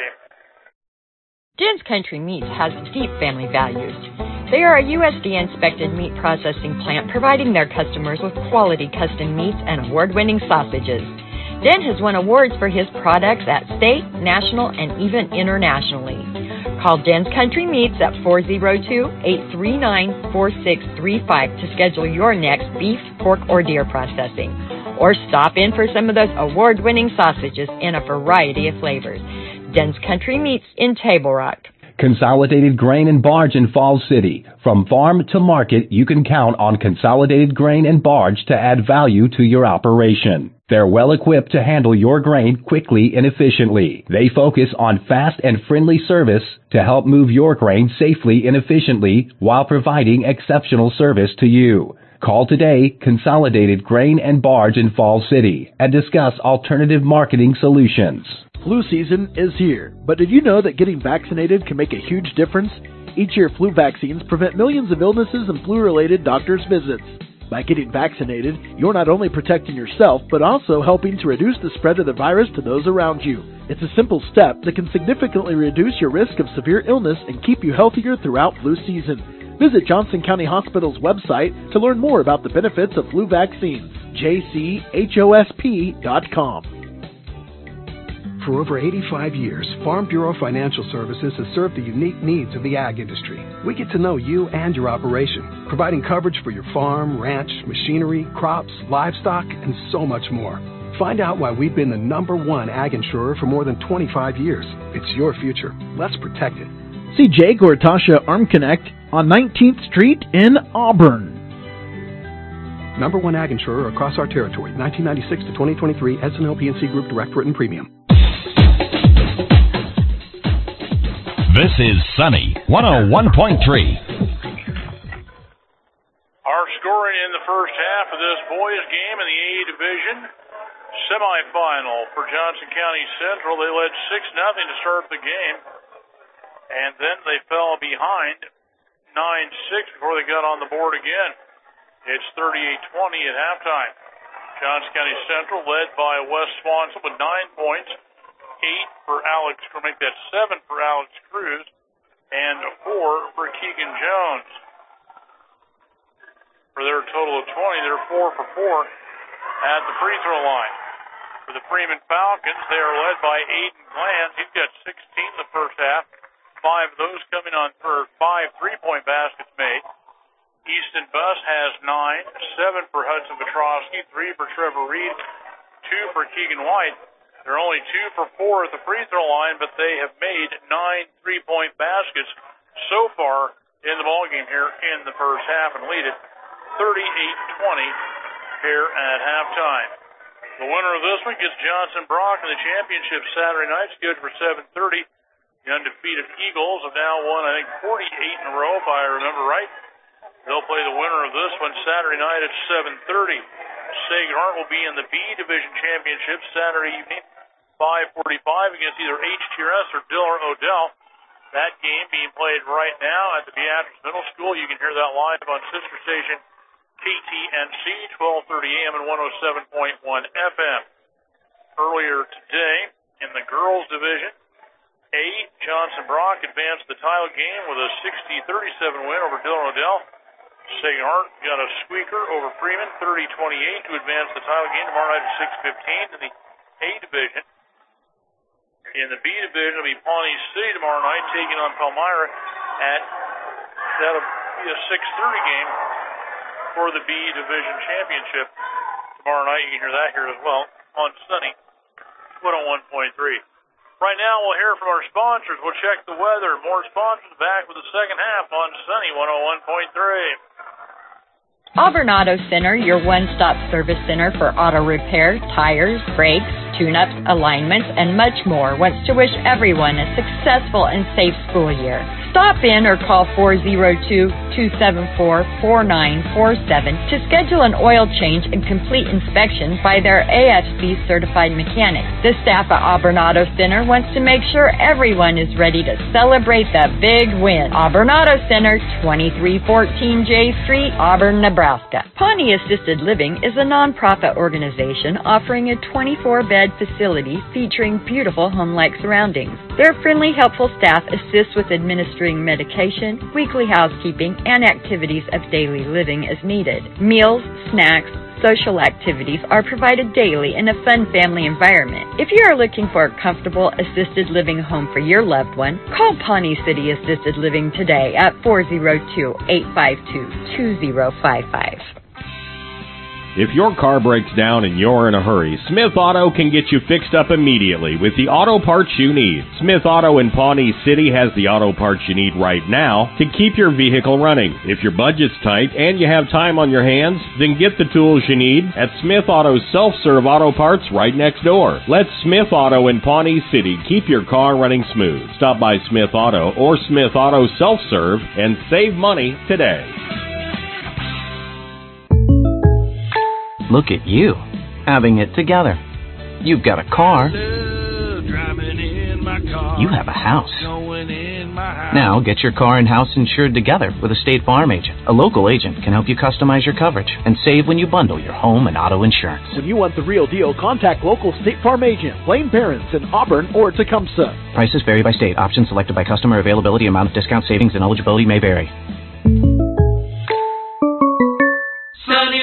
Den's Country Meats has deep family values. They are a USDA-inspected meat processing plant providing their customers with quality custom meats and award-winning sausages. Den has won awards for his products at state, national, and even internationally. Call Den's Country Meats at 402-839-4635 to schedule your next beef, pork, or deer processing. Or stop in for some of those award-winning sausages in a variety of flavors. Den's Country Meats in Table Rock. Consolidated Grain and Barge in Falls City. From farm to market, you can count on Consolidated Grain and Barge to add value to your operation. They're well equipped to handle your grain quickly and efficiently. They focus on fast and friendly service to help move your grain safely and efficiently while providing exceptional service to you. Call today, Consolidated Grain and Barge in Falls City, and discuss alternative marketing solutions. Flu season is here, but did you know that getting vaccinated can make a huge difference? Each year, flu vaccines prevent millions of illnesses and flu-related doctor's visits. By getting vaccinated, you're not only protecting yourself, but also helping to reduce the spread of the virus to those around you. It's a simple step that can significantly reduce your risk of severe illness and keep you healthier throughout flu season. Visit Johnson County Hospital's website to learn more about the benefits of flu vaccines. jchosp.com. For over 85 years, Farm Bureau Financial Services has served the unique needs of the ag industry. We get to know you and your operation, providing coverage for your farm, ranch, machinery, crops, livestock, and so much more. Find out why we've been the #1 ag insurer for more than 25 years. It's your future. Let's protect it. See Jake or Tasha Arm Connect on 19th Street in Auburn. #1 ag insurer across our territory, 1996 to 2023, S&L PNC Group Direct Written Premium. This is Sunny 101.3. Our scoring in the first half of this boys game in the A Division semifinal for Johnson County Central. They led 6-0 to start the game, and then they fell behind 9-6 before they got on the board again. It's 38-20 at halftime. Johnson County Central led by West Swanson with 9 points. 8 for Alex, or make that 7 for Alex Cruz, and 4 for Keegan Jones. For their total of 20, they're 4 for 4 at the free throw line. For the Freeman Falcons, they are led by Aiden Glanz. He's got 16 in the first half. 5 of those coming on for 5 3-point baskets made. Easton Buss has 9, 7 for Hudson Petrosky, 3 for Trevor Reed, 2 for Keegan White. They're only 2 for 4 at the free throw line, but they have made 9 3-point baskets so far in the ballgame here in the first half and lead it 38-20 here at halftime. The winner of this one gets Johnson Brock in the championship Saturday night, scheduled for 7:30. The undefeated Eagles have now won, I think, 48 in a row, if I remember right. They'll play the winner of this one Saturday night at 7:30. Sacred Heart will be in the B Division Championship Saturday evening, 5:45 against either HTRS or Diller Odell. That game being played right now at the Beatrice Middle School. You can hear that live on sister station KTNC, 1230 AM and 107.1 FM. Earlier today in the girls division, Johnson Brock advanced the title game with a 60-37 win over Diller Odell. Sacred Heart got a squeaker over Freeman, 30-28, to advance the title game tomorrow night at 6:15 in the A division. In the B division, it'll be Pawnee City tomorrow night taking on Palmyra that'll be a 6:30 game for the B division championship tomorrow night. You can hear that here as well on Sunny 101.3. Right now, we'll hear from our sponsors. We'll check the weather. More sponsors back with the second half on Sunny 101.3. Auburn Auto Center, your one-stop service center for auto repair, tires, brakes, tune-ups, alignments, and much more, wants to wish everyone a successful and safe school year. Stop in or call 402-274-4947 to schedule an oil change and complete inspection by their AFC-certified mechanics. The staff at Auburn Auto Center wants to make sure everyone is ready to celebrate the big win. Auburn Auto Center, 2314 J Street, Auburn, Nebraska. Pawnee Assisted Living is a nonprofit organization offering a 24-bed facility featuring beautiful home-like surroundings. Their friendly, helpful staff assists with administering medication, weekly housekeeping, and activities of daily living as needed. Meals, snacks, social activities are provided daily in a fun family environment. If you are looking for a comfortable assisted living home for your loved one, call Pawnee City Assisted Living today at 402-852-2055. If your car breaks down and you're in a hurry, Smith Auto can get you fixed up immediately with the auto parts you need. Smith Auto in Pawnee City has the auto parts you need right now to keep your vehicle running. If your budget's tight and you have time on your hands, then get the tools you need at Smith Auto's self-serve auto parts right next door. Let Smith Auto in Pawnee City keep your car running smooth. Stop by Smith Auto or Smith Auto Self-Serve and save money today. Look at you, having it together. You've got a car. You have a house. Now get your car and house insured together with a State Farm agent. A local agent can help you customize your coverage and save when you bundle your home and auto insurance. When you want the real deal, contact local State Farm agent Blaine Barons in Auburn or Tecumseh. Prices vary by state. Options selected by customer. Availability, amount of discount, savings, and eligibility may vary. Sunny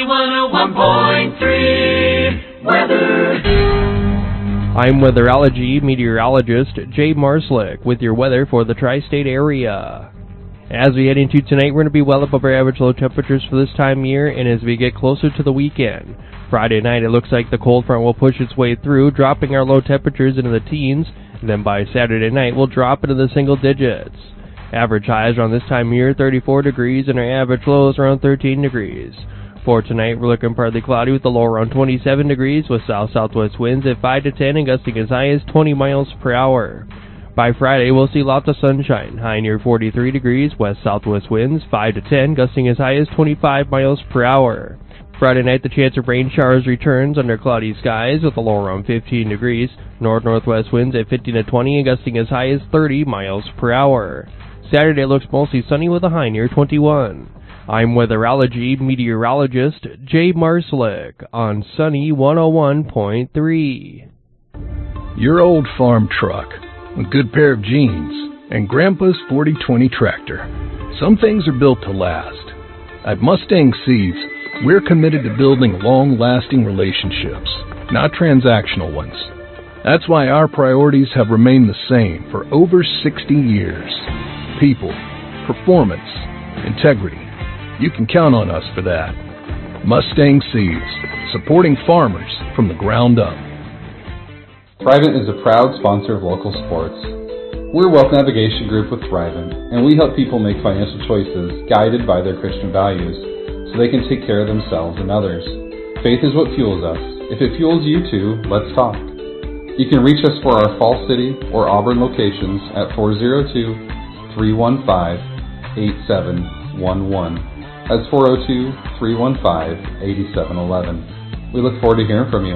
101.3 weather. I'm weatherology meteorologist Jay Marslick with your weather for the tri-state area. As we head into tonight, we're going to be well above our average low temperatures for this time of year, and as we get closer to the weekend. Friday night, it looks like the cold front will push its way through, dropping our low temperatures into the teens, and then by Saturday night, we'll drop into the single digits. Average highs around this time of year, 34 degrees, and our average lows around 13 degrees. For tonight, we're looking partly cloudy with a low around 27 degrees with south-southwest winds at 5 to 10 and gusting as high as 20 miles per hour. By Friday, we'll see lots of sunshine, high near 43 degrees, west-southwest winds 5 to 10, gusting as high as 25 miles per hour. Friday night, the chance of rain showers returns under cloudy skies with a low around 15 degrees, north-northwest winds at 15 to 20 and gusting as high as 30 miles per hour. Saturday looks mostly sunny with a high near 21. I'm weatherology meteorologist Jay Marslick on Sunny 101.3. Your old farm truck, a good pair of jeans, and Grandpa's 40/20 tractor. Some things are built to last. At Mustang Seeds, We're committed to building long-lasting relationships, not transactional ones. That's why our priorities have remained the same for over 60 years. People, performance, integrity. You can count on us for that. Mustang Seeds, supporting farmers from the ground up. Thrivent is a proud sponsor of local sports. We're a wealth navigation group with Thrivent, and we help people make financial choices guided by their Christian values so they can take care of themselves and others. Faith is what fuels us. If it fuels you too, let's talk. You can reach us for our Fall City or Auburn locations at 402-315-8711. That's 402-315-8711. We look forward to hearing from you.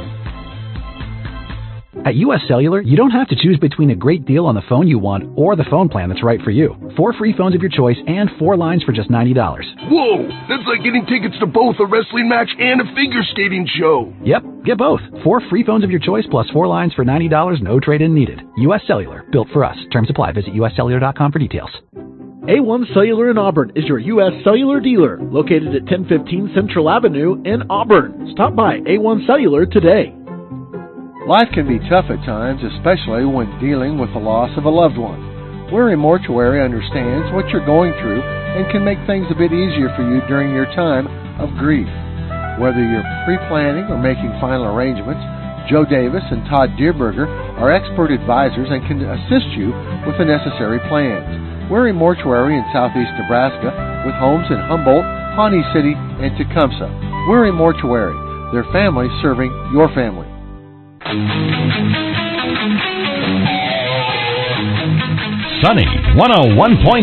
At U.S. Cellular, you don't have to choose between a great deal on the phone you want or the phone plan that's right for you. 4 free phones of your choice and 4 lines for just $90. Whoa! That's like getting tickets to both a wrestling match and a figure skating show. Yep, get both. 4 free phones of your choice plus 4 lines for $90, no trade-in needed. U.S. Cellular, built for us. Terms apply. Visit uscellular.com for details. A1 Cellular in Auburn is your U.S. Cellular dealer, located at 1015 Central Avenue in Auburn. Stop by A1 Cellular today. Life can be tough at times, especially when dealing with the loss of a loved one. Weary Mortuary understands what you're going through and can make things a bit easier for you during your time of grief. Whether you're pre-planning or making final arrangements, Joe Davis and Todd Deerberger are expert advisors and can assist you with the necessary plans. Weary Mortuary in southeast Nebraska with homes in Humboldt, Pawnee City, and Tecumseh. Weary Mortuary, their family serving your family. Sunny 101.3. All right,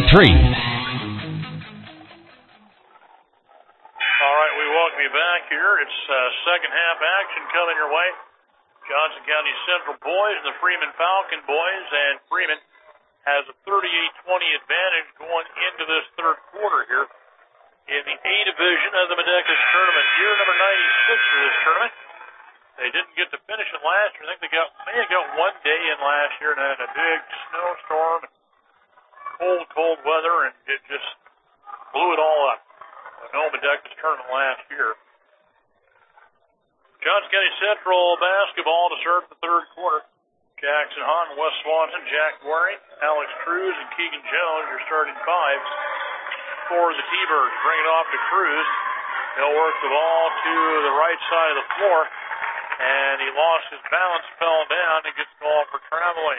we welcome you back here. It's second half action coming your way. Johnson County Central boys and the Freeman Falcon boys, and Freeman has a 38-20 advantage going into this third quarter here in the A division of the Medecas tournament. Year number 96 for this tournament. They didn't get to finish it last year. I think they may have got one day in last year and had a big snowstorm, cold weather, and it just blew it all up. No Medecas tournament last year. Johnson County Central basketball to start the third quarter. Jackson Hahn, Wes Swanson, Jack Waring, Alex Cruz, and Keegan Jones are starting fives for the T-Birds. Bring it off to Cruz. He'll work the ball to the right side of the floor, and he lost his balance, fell down, and gets called for traveling.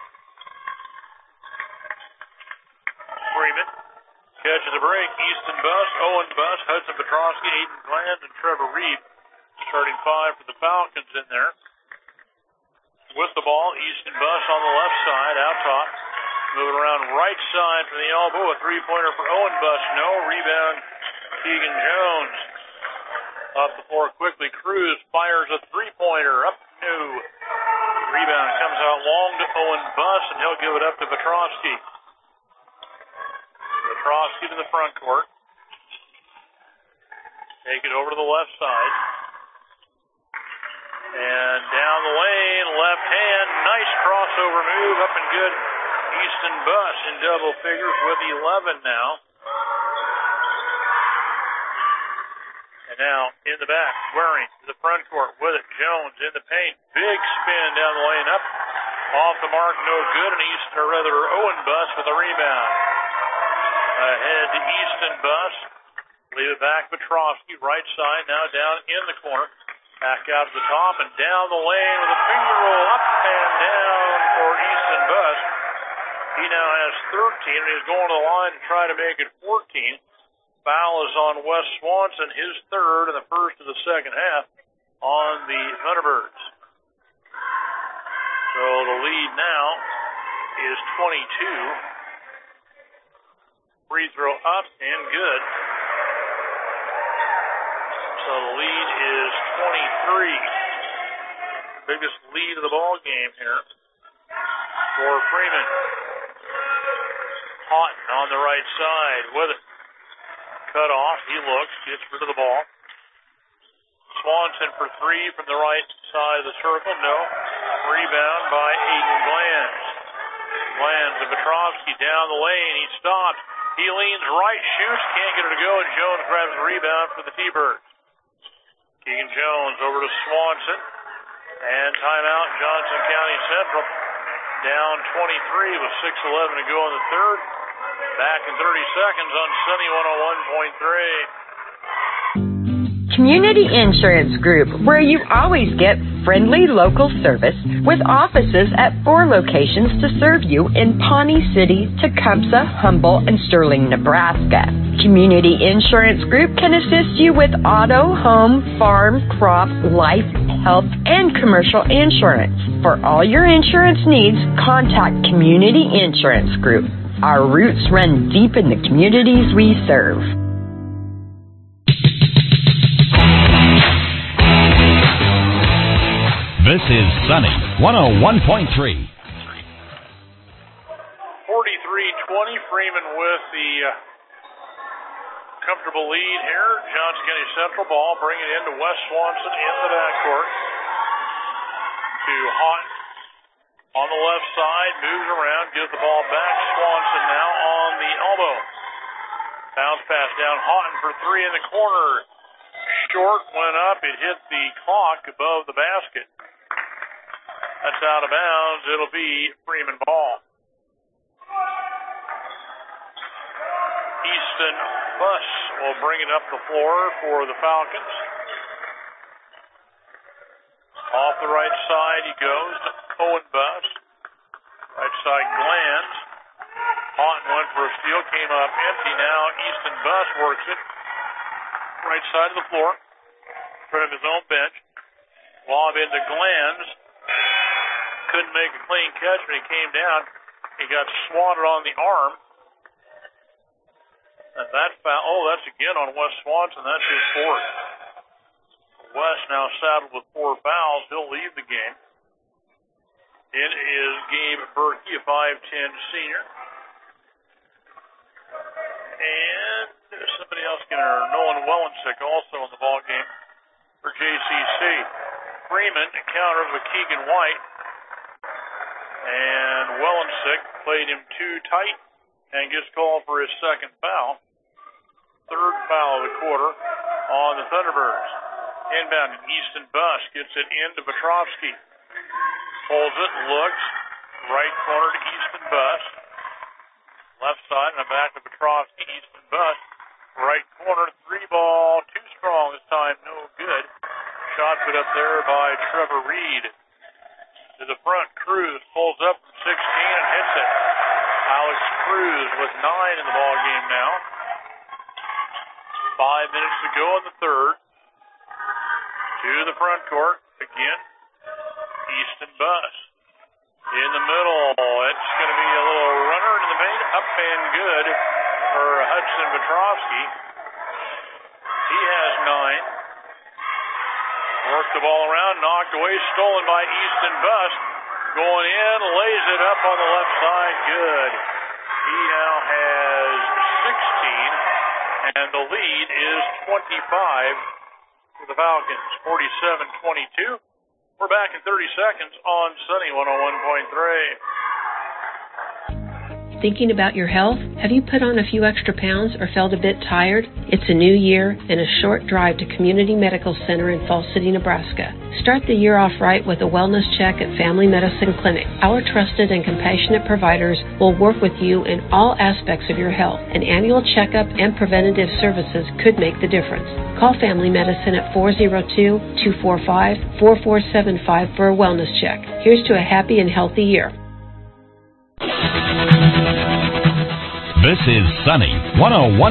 Freeman catches the break. Easton Buss, Owen Buss, Hudson Petrosky, Aiden Gland, and Trevor Reed. Starting five for the Falcons in there. With the ball, Easton Buss on the left side, out top. Moving around right side from the elbow, a three-pointer for Owen Buss. No. Rebound, Keegan Jones. Up the floor quickly. Cruz fires a three-pointer. Up, no. Rebound comes out long to Owen Buss, and he'll give it up to Petrosky. Petrosky to the front court. Take it over to the left side. And down the lane, left hand, nice crossover move, up and good. Easton Buss in double figures with 11 now. And now in the back, Waring to the front court with it. Jones in the paint, big spin down the lane, up, off the mark, no good. And Owen Buss with a rebound. Ahead to Easton Buss. Leave it back, Petrosky, right side, now down in the corner. Back out to the top and down the lane with a finger roll up and down for Easton Buss. He now has 13 and he's going to the line to try to make it 14. Foul is on Wes Swanson, his third in the first of the second half on the Thunderbirds. So the lead now is 22. Free throw up and good. So the lead is 23. Biggest lead of the ball game here for Freeman. Houghton on the right side with it. Cut off. He looks, gets rid of the ball. Swanson for three from the right side of the circle. No. Rebound by Aiden Glanz. Glanz to Petrosky down the lane. He stops. He leans right, shoots, can't get it to go, and Jones grabs the rebound for the T-Birds. Keegan Jones over to Swanson. And timeout, Johnson County Central. Down 23 with 6:11 to go in the third. Back in 30 seconds on Sunny 101.3. Community Insurance Group, where you always get friendly local service with offices at 4 locations to serve you in Pawnee City, Tecumseh, Humboldt, and Sterling, Nebraska. Community Insurance Group can assist you with auto, home, farm, crop, life, health, and commercial insurance. For all your insurance needs, contact Community Insurance Group. Our roots run deep in the communities we serve. This is Sunny 101.3. 43-20, Freeman with the comfortable lead here. Johnson County Central ball, bringing it into Wes Swanson in the backcourt. To Houghton on the left side, moves around, gives the ball back. Swanson now on the elbow. Bounce pass down, Houghton for 3 in the corner. Short, went up, it hit the clock above the basket. That's out of bounds. It'll be Freeman ball. Easton Buss will bring it up the floor for the Falcons. Off the right side he goes to Owen Buss. Right side Glanz. Houghton went for a steal, came up empty now. Easton Buss works it. Right side of the floor. In front of his own bench. Lob into Glanz. Couldn't make a clean catch when he came down. He got swatted on the arm. And that foul, that's again on Wes Swanson. That's his 4th. Wes now saddled with 4 fouls. He'll leave the game. It is Gabe Berkey, a 5'10 senior. And there's somebody else Nolan Wellensick also in the ball game for JCC. Freeman counters with Keegan White. And Wellensick played him too tight and gets called for his 2nd foul. 3rd foul of the quarter on the Thunderbirds. Inbound, Easton Buss gets it into Petrovsky. Holds it, looks. Right corner to Easton Buss. Left side and back to Petrovsky. Easton Buss. Right corner, 3-ball. Too strong this time, no good. Shot put up there by Trevor Reed. To the front, Cruz pulls up from 16 and hits it. Alex Cruz with 9 in the ball game now. 5 minutes to go in the third. To the front court again. Easton Buss in the middle. It's going to be a little runner into the paint, up and good for Hudson Petrovsky. He has 9. Worked the ball around, knocked away, stolen by Easton Buss. Going in, lays it up on the left side, good. He now has 16, and the lead is 25 for the Falcons, 47-22. We're back in 30 seconds on Sunny 101.3. Thinking about your health? Have you put on a few extra pounds or felt a bit tired? It's a new year and a short drive to Community Medical Center in Falls City, Nebraska. Start the year off right with a wellness check at Family Medicine Clinic. Our trusted and compassionate providers will work with you in all aspects of your health. An annual checkup and preventative services could make the difference. Call Family Medicine at 402-245-4475 for a wellness check. Here's to a happy and healthy year. This is Sunny 101.3.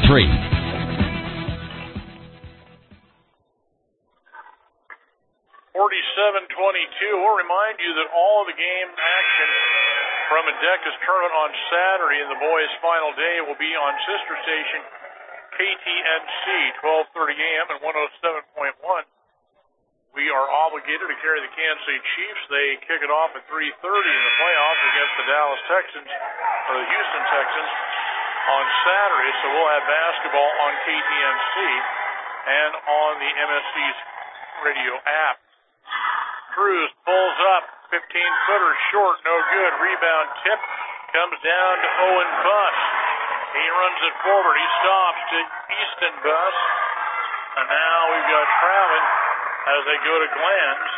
47-22. We'll remind you that all of the game action from Adecca's tournament on Saturday in the boys' final day will be on sister station KTNC, 12:30 a.m. and 107.1. We are obligated to carry the Kansas City Chiefs. They kick it off at 3:30 in the playoffs against the Dallas Texans, or the Houston Texans, on Saturday. So we'll have basketball on KTNC and on the MSC's radio app. Cruz pulls up, 15-footer short, no good. Rebound tip comes down to Owen Buss. He runs it forward. He stops to Easton Buss. And now we've got Travin as they go to Glenn's.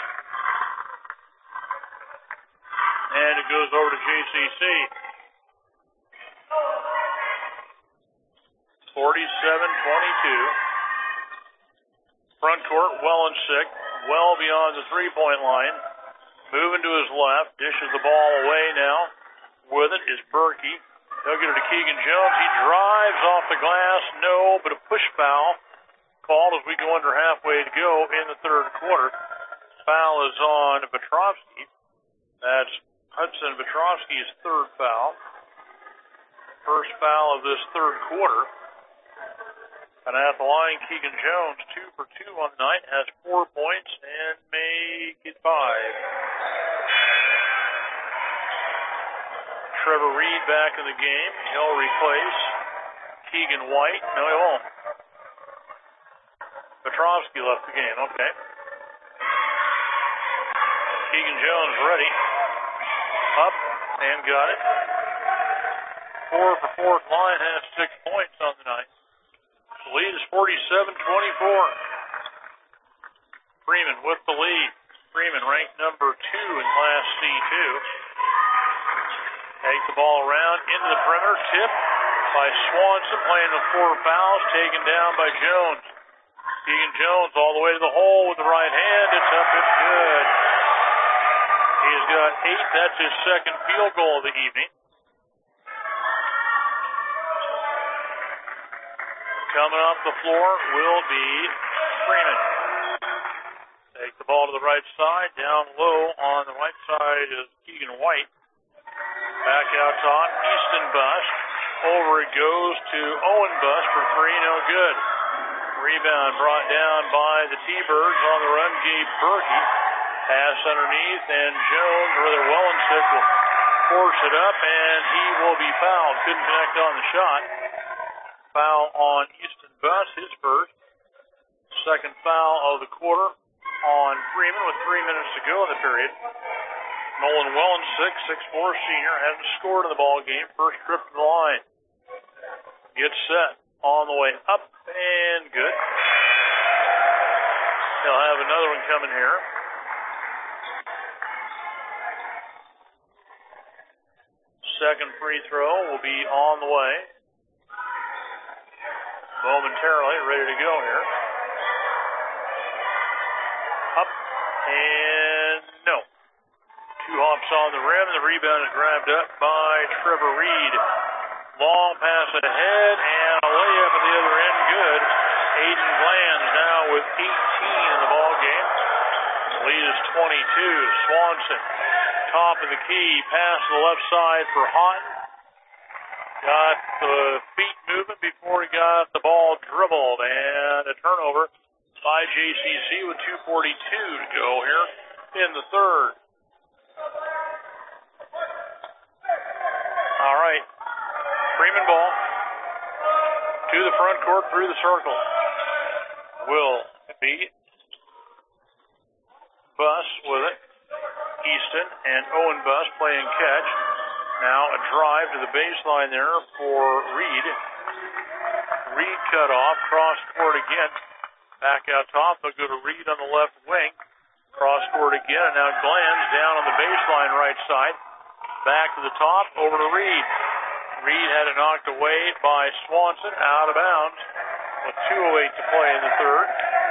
And it goes over to JCC. 47-22. Front court, Wellensick, well beyond the three-point line. Moving to his left, dishes the ball away now. With it is Berkey. He'll get it to Keegan Jones. He drives off the glass. No, but a push foul called as we go under halfway to go in the third quarter. Foul is on Petrovsky. That's Hudson Petrovsky's third foul. First foul of this third quarter. And at the line, Keegan Jones, 2 for 2 on the night, has 4 points and make it 5. Trevor Reed back in the game. He'll replace Keegan White. No, he won't. Petrovsky left the game. Okay. Keegan Jones ready. Up and got it. 4 for 4th line, has 6 points on the night. The lead is 47-24. Freeman with the lead. Freeman ranked number 2 in Class C2. Takes the ball around into the perimeter. Tipped by Swanson, playing with 4 fouls. Taken down by Jones. Keegan Jones all the way to the hole with the right hand. It's up. It's good. He's got 8. That's his second field goal of the evening. Coming off the floor will be Freeman. Take the ball to the right side. Down low on the right side is Keegan White. Back out top, Easton Bust. Over it goes to Owen Bust for 3, no good. Rebound brought down by the T-Birds on the run. Gabe Berkey. Pass underneath, and Jones, or rather Wellensick, will force it up, and he will be fouled. Couldn't connect on the shot. Foul on Easton Bust, his first. Second foul of the quarter on Freeman with 3 minutes to go in the period. Nolan Wellensick, 6'4" senior, hasn't scored in the ball game. First trip to the line. Gets set on the way up, and good. He'll have another one coming here. Second free throw will be on the way. Momentarily ready to go here. Up and no. 2 hops on the rim. The rebound is grabbed up by Trevor Reed. Long pass ahead and a layup at the other end. Good. Aiden Glanz now with 18 in the ball game. The lead is 22. Swanson, top of the key, pass to the left side for Houghton. Got the feet moving before he got the ball dribbled, and a turnover by JCC with 2:42 to go here in the third. All right, Freeman ball to the front court through the circle. Will be Buss with it. Easton and Owen Buss playing catch. Now a drive to the baseline there for Reed. Reed cut off, cross court again. Back out top, they'll go to Reed on the left wing. Cross court again, and now Glanz down on the baseline right side. Back to the top, over to Reed. Reed had it knocked away by Swanson, out of bounds, with 2:08 to play in the third.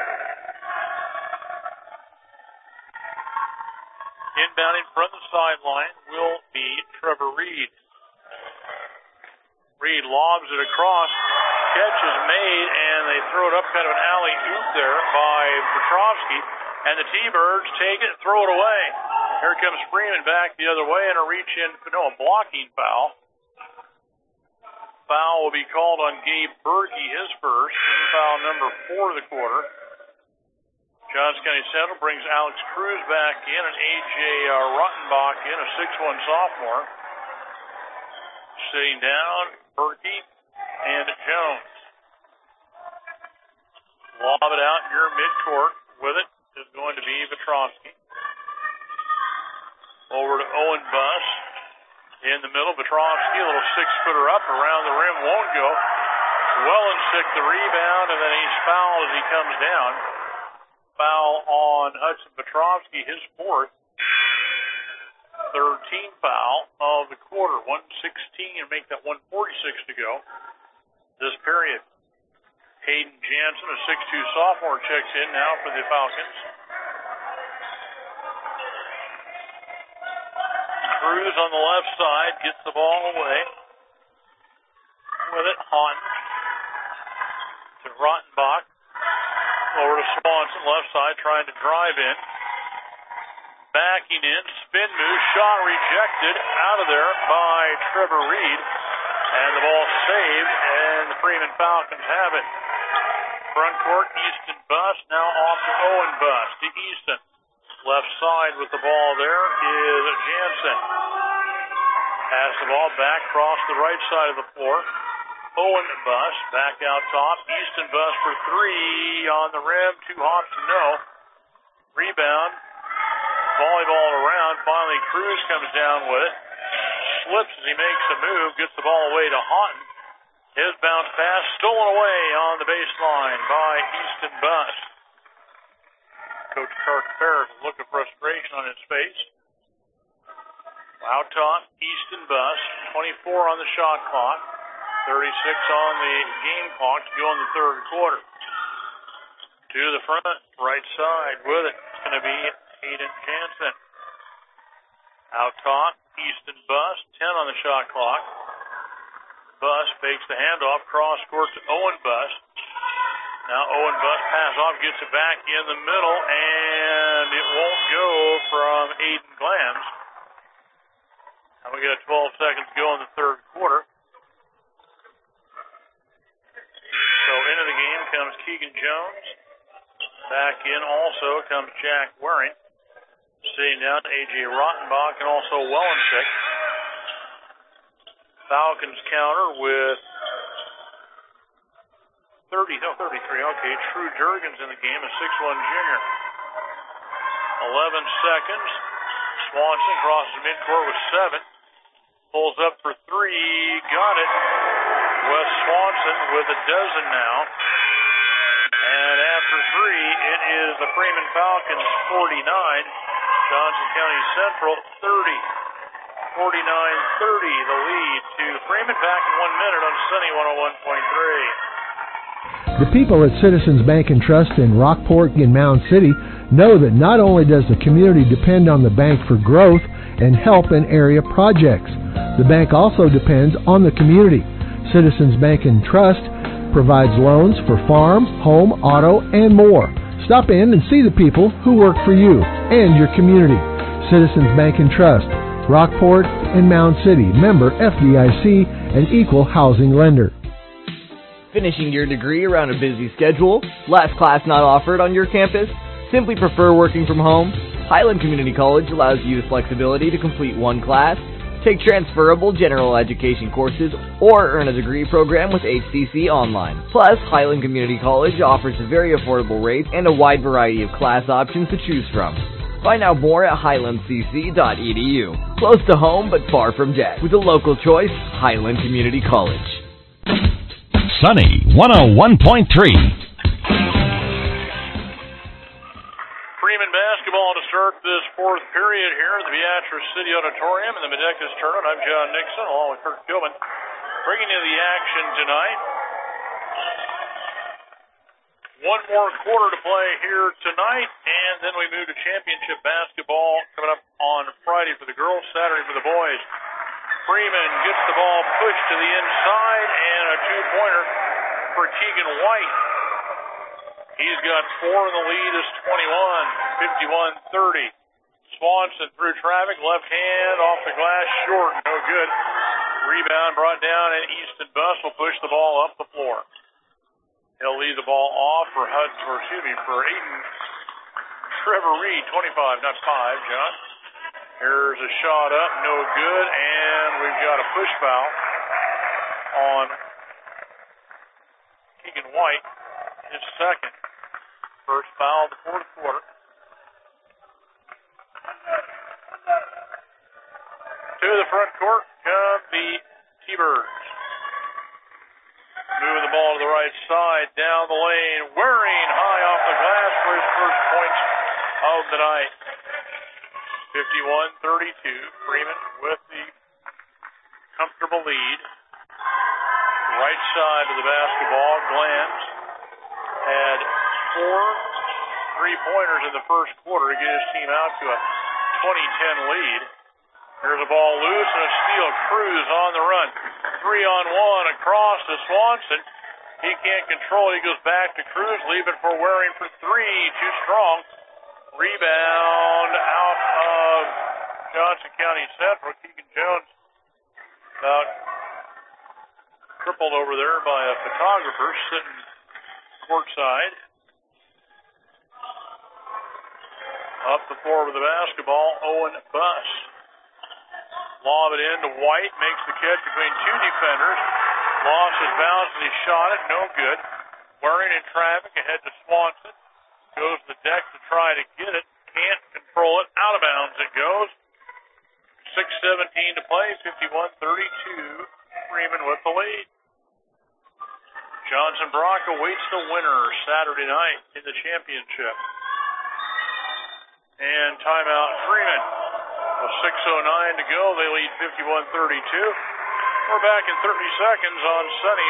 Inbounding from the sideline will be Trevor Reed. Reed lobs it across. Catch is made, and they throw it up, kind of an alley-oop there by Petrovsky. And the T-Birds take it and throw it away. Here comes Freeman back the other way, and a reach-in, no, a blocking foul. Foul will be called on Gabe Berkey, his first. Foul number 4 of the quarter. Johns County Central brings Alex Cruz back in, and A.J. Rottenbach in, a 6'1" sophomore. Sitting down, Berkey and Jones. Lob it out near midcourt. With it is going to be Petrovsky. Over to Owen Buss. In the middle, Petrovsky, a little 6-footer up around the rim, won't go. Wellensick the rebound, and then he's fouled as he comes down. Foul on Hudson Petrovsky, his fourth. Third team foul of the quarter. 1:16 and make that 1:46 to go this period. Hayden Jansen, a 6'2 sophomore, checks in now for the Falcons. Cruz on the left side gets the ball away. With it, Hahn to Rottenbach. Over to Swanson, left side, trying to drive in. Backing in, spin move, shot rejected, out of there by Trevor Reed. And the ball saved, and the Freeman Falcons have it. Front court, Easton Buss, now off to Owen Buss. To Easton. Left side with the ball there is Jansen. Pass the ball back across the right side of the floor. Owen Buss back out top. Easton Buss for three on the rim. 2 hops and no. Rebound. Volleyball around. Finally, Cruz comes down with it. Slips as he makes a move. Gets the ball away to Houghton. His bounce pass stolen away on the baseline by Easton Buss. Coach Kirk Ferris, a look of frustration on his face. Out top, Easton Buss. 24 on the shot clock. 36 on the game clock to go in the third quarter. To the front, right side with it. It's going to be Hayden Jansen. Out top, Easton Buss. 10 on the shot clock. Buss fakes the handoff, cross court to Owen Buss. Now Owen Buss pass off, gets it back in the middle, and it won't go from Aiden Glams. And we got 12 seconds to go in the third quarter. So into the game comes Keegan Jones. Back in also comes Jack Waring. Sitting down A.J. Rottenbach and also Wellensick. Falcons counter with 33. Okay, True Jurgens in the game, a 6'1 junior. 11 seconds. Swanson crosses midcourt with 7. Pulls up for 3. Got it. Wes Swanson with a dozen now. And after 3, it is the Freeman Falcons 49. Johnson County Central 30. 49-30, the lead to Freeman. Back in 1 minute on Sunny 101.3. The people at Citizens Bank and Trust in Rockport and Mound City know that not only does the community depend on the bank for growth and help in area projects, the bank also depends on the community. Citizens Bank and Trust provides loans for farm, home, auto, and more. Stop in and see the people who work for you and your community. Citizens Bank and Trust, Rockport and Mound City, member FDIC, and equal housing lender. Finishing your degree around a busy schedule? Last class not offered on your campus? Simply prefer working from home? Highland Community College allows you the flexibility to complete one class, take transferable general education courses, or earn a degree program with HCC Online. Plus, Highland Community College offers a very affordable rates and a wide variety of class options to choose from. Find out more at highlandcc.edu. Close to home but far from debt. With a local choice, Highland Community College. Sunny 101.3. Freeman basketball to start this fourth period here at the Beatrice City Auditorium in the Medecas Tournament. I'm John Nixon along with Kirk Gilman bringing you the action tonight. One more quarter to play here tonight, and then we move to championship basketball coming up on Friday for the girls, Saturday for the boys. Freeman gets the ball pushed to the inside, and a two-pointer for Keegan White. He's got 4 in the lead. Is 21, 51-30. Swanson through traffic, left hand off the glass, short, no good. Rebound brought down, and Easton Buss will push the ball up the floor. He'll leave the ball off for for Aiden Trevor Reed, 25, not 5, John. Here's a shot up, no good, and we've got a push foul on Keegan White, his second. First foul of the fourth quarter. To the front court come the T-Birds. moving the ball to the right side, down the lane, Waring high off the glass for his first points of the night. 51-32. Freeman with the comfortable lead. Right side of the basketball, Glanz had 4 3-pointers in the first quarter to get his team out to a 20-10 lead. Here's a ball loose and a steal. Cruz on the run. 3-on-1 across to Swanson. He can't control it. He goes back to Cruz, leaving for Waring for 3. Too strong. Rebound out of Johnson County Central. Keegan Jones about tripled over there by a photographer sitting courtside. Up the floor with the basketball, Owen Buss. Lob it in to White, makes the catch between 2 defenders. Lost his balance and he shot it, no good. Waring in traffic ahead to Swanson. Goes to the deck to try to get it. Can't control it. Out of bounds it goes. 6:17 to play. 51-32. Freeman with the lead. Johnson Brock awaits the winner Saturday night in the championship. And timeout Freeman. With 6:09 to go, they lead 51-32. We're back in 30 seconds on Sunny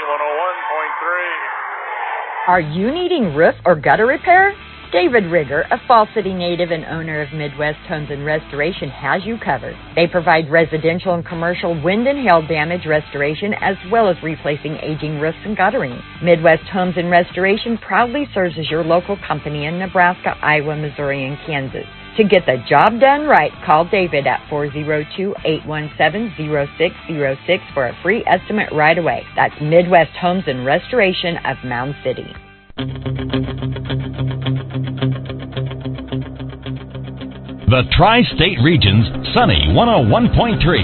101.3. Are you needing roof or gutter repair? David Rigger, a Fall City native and owner of Midwest Homes and Restoration, has you covered. They provide residential and commercial wind and hail damage restoration as well as replacing aging roofs and guttering. Midwest Homes and Restoration proudly serves as your local company in Nebraska, Iowa, Missouri, and Kansas. To get the job done right, call David at 402-817-0606 for a free estimate right away. That's Midwest Homes and Restoration of Mound City. The Tri-State Region's Sunny 101.3.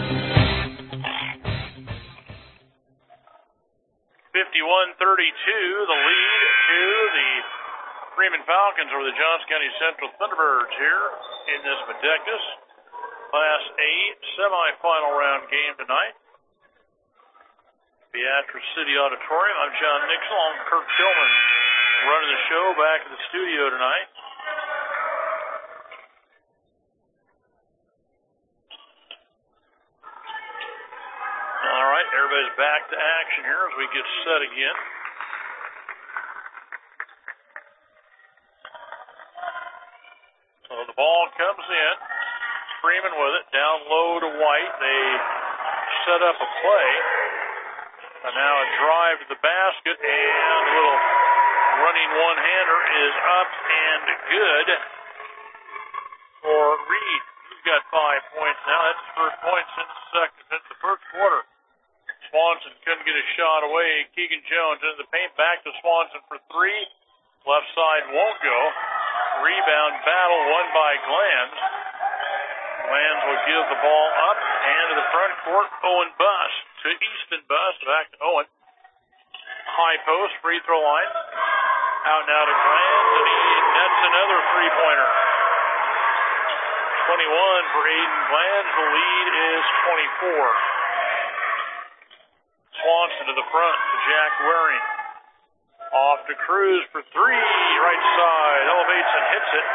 51-32, the lead to the Freeman Falcons over the Johnson County Central Thunderbirds here in this Medectus Class A semifinal round game tonight. Beatrice City Auditorium. I'm John Nixon, along with Kirk Tillman, running the show back in the studio tonight. All right, everybody's back to action here as we get set again. So the ball comes in. Freeman with it, down low to White. They set up a play. And now a drive to the basket, and a little running one-hander is up and good for Reed. He's got 5 points now. That's his first point since the first quarter. Swanson couldn't get a shot away. Keegan Jones into the paint, back to Swanson for 3. Left side won't go. Rebound battle won by Glanz. Glanz will give the ball up and to the front court. Owen Buss to Easton Buss. Back to Owen. High post, free throw line. Out now to Glanz, and he nets another three-pointer. 21 for Aiden Glanz. The lead is 24. Swanson to the front to Jack Waring. Off to Cruz for 3. Right side. Elevates and hits it.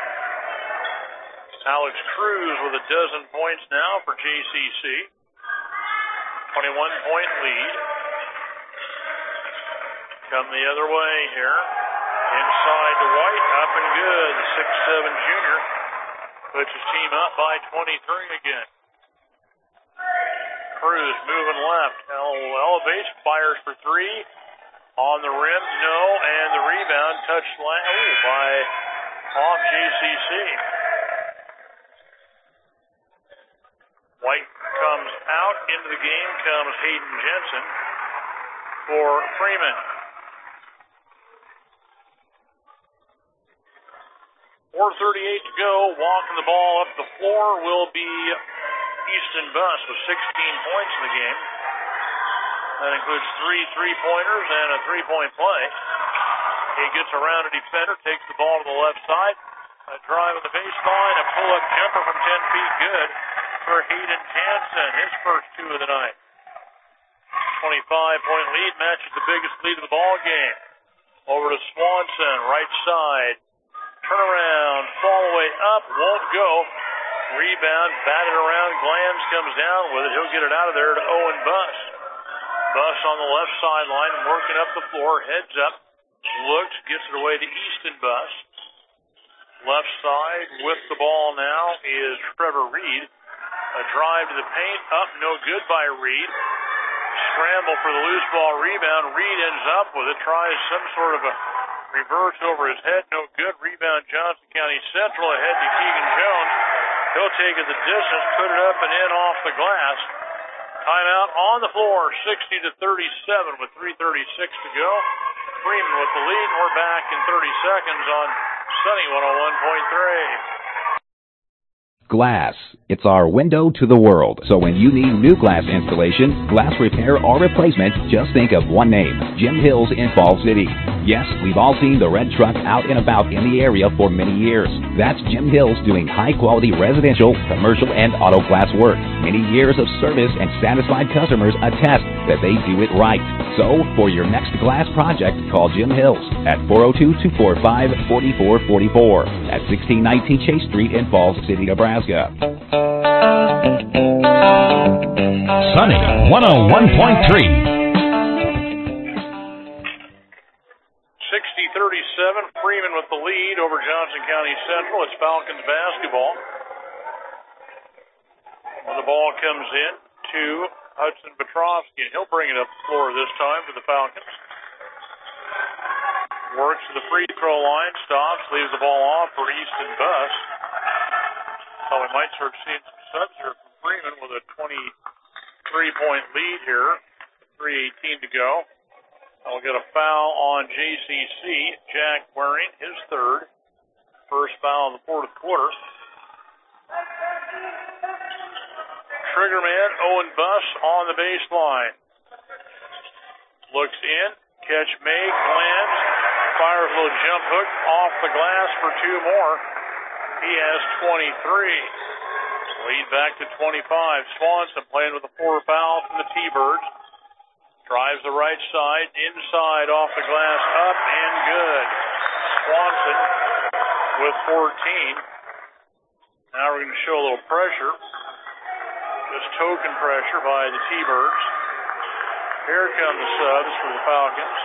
Alex Cruz with a dozen points now for JCC. 21-point lead. Come the other way here. Inside to White. Up and good. The 6'7 junior puts his team up by 23 again. Cruz moving left. Elevates. Fires for 3. On the rim. No. And the rebound touched by off JCC. White comes out. Into the game comes Hayden Jensen for Freeman. 4:38 to go. Walking the ball up the floor will be Easton Buss with 16 points in the game. That includes 3 3-pointers and a 3-point play. He gets around a defender, takes the ball to the left side. A drive on the baseline, a pull-up jumper from 10 feet, good for Hayden Jansen, his first 2 of the night. 25-point lead matches the biggest lead of the ball game. Over to Swanson, right side. Turnaround, fall away up, won't go. Rebound, batted around. Glantz comes down with it. He'll get it out of there to Owen Buss. Buss on the left sideline, working up the floor, heads up, looks, gets it away to Easton Buss. Left side with the ball now is Trevor Reed. A drive to the paint, up, no good by Reed. Scramble for the loose ball rebound. Reed ends up with it, tries some sort of a reverse over his head, no good. Rebound Johnson County Central ahead to Keegan Jones. He'll take it the distance, put it up and in off the glass. Timeout on the floor, 60-37 with 3:36 to go. Freeman with the lead, and we're back in 30 seconds on Sunny 101.3. Glass. It's our window to the world. So when you need new glass installation, glass repair, or replacement, just think of one name, Jim Hills in Falls City. Yes, we've all seen the red truck out and about in the area for many years. That's Jim Hills doing high-quality residential, commercial, and auto glass work. Many years of service and satisfied customers attest that they do it right. So, for your next glass project, call Jim Hills at 402-245-4444 at 1619 Chase Street in Falls City, Nebraska. Sunny 101.3. 60-37, Freeman with the lead over Johnson County Central. It's Falcons basketball. When the ball comes in to Hudson Petrovsky, and he'll bring it up the floor this time for the Falcons. Works to the free throw line, stops, leaves the ball off for Easton Buss. So we might start seeing some subs here from Freeman with a 23-point lead here. 3:18 to go. I'll get a foul on JCC. Jack Waring, his third. First foul in the fourth quarter. Triggerman, Owen Buss on the baseline. Looks in, catch made, lands, fires a little jump hook off the glass for two more. He has 23. Lead back to 25. Swanson playing with a 4 foul for the T-Birds. Drives the right side, inside, off the glass, up and good. Swanson with 14. Now we're going to show a little pressure. Just token pressure by the T-Birds. Here come the subs for the Falcons.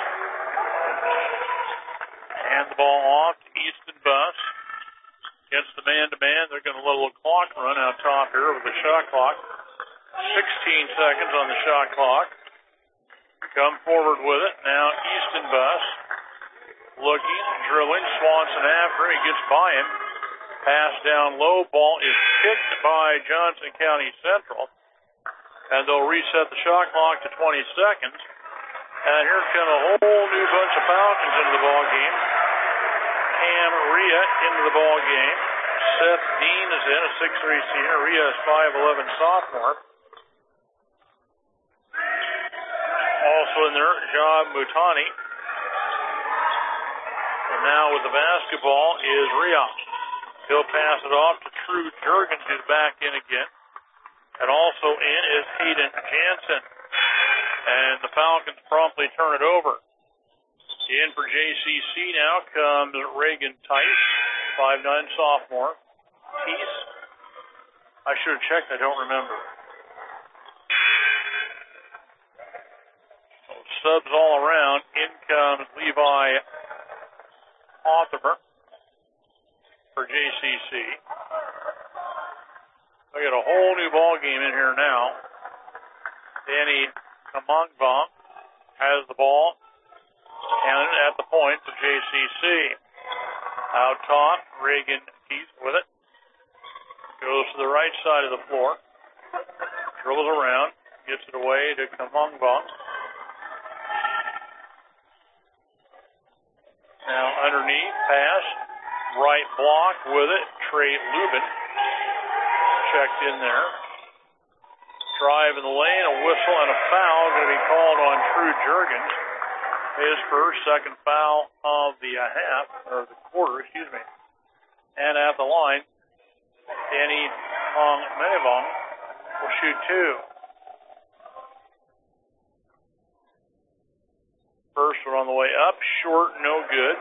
Hand the ball off to Easton Buss. Against the man-to-man, they're going to let a little clock run out top here with the shot clock. 16 seconds on the shot clock. Come forward with it. Now Easton Buss looking, drilling. Swanson after. He gets by him. Pass down low. Ball is kicked by Johnson County Central. And they'll reset the shot clock to 20 seconds. And here come a whole new bunch of Falcons into the ball game. Cam Rhea into the ball game. Seth Dean is in, a 6'3" senior. Rhea is 5'11" sophomore. Also in there, John Mutani. And now with the basketball is Rhea. He'll pass it off to True Jurgens, who's back in again. And also in is Hayden Jansen. And the Falcons promptly turn it over. In for JCC now comes Reagan Tice, 5'9" sophomore. Tice, I should have checked, I don't remember. So subs all around. In comes Levi Hothermer for JCC. We got a whole new ball game in here now. Danny Kamangvong has the ball. And at the point for JCC. Out top, Reagan Keith with it. Goes to the right side of the floor. Dribbles around. Gets it away to Kamangvong. Now underneath, pass. Right block with it. Trey Lubin. Checked in there. Drive in the lane, a whistle, and a foul going to be called on True Jurgens. His first, second foul of the half, or the quarter, excuse me. And at the line, Danny Hong Menivong will shoot two. First one on the way up, short, no good.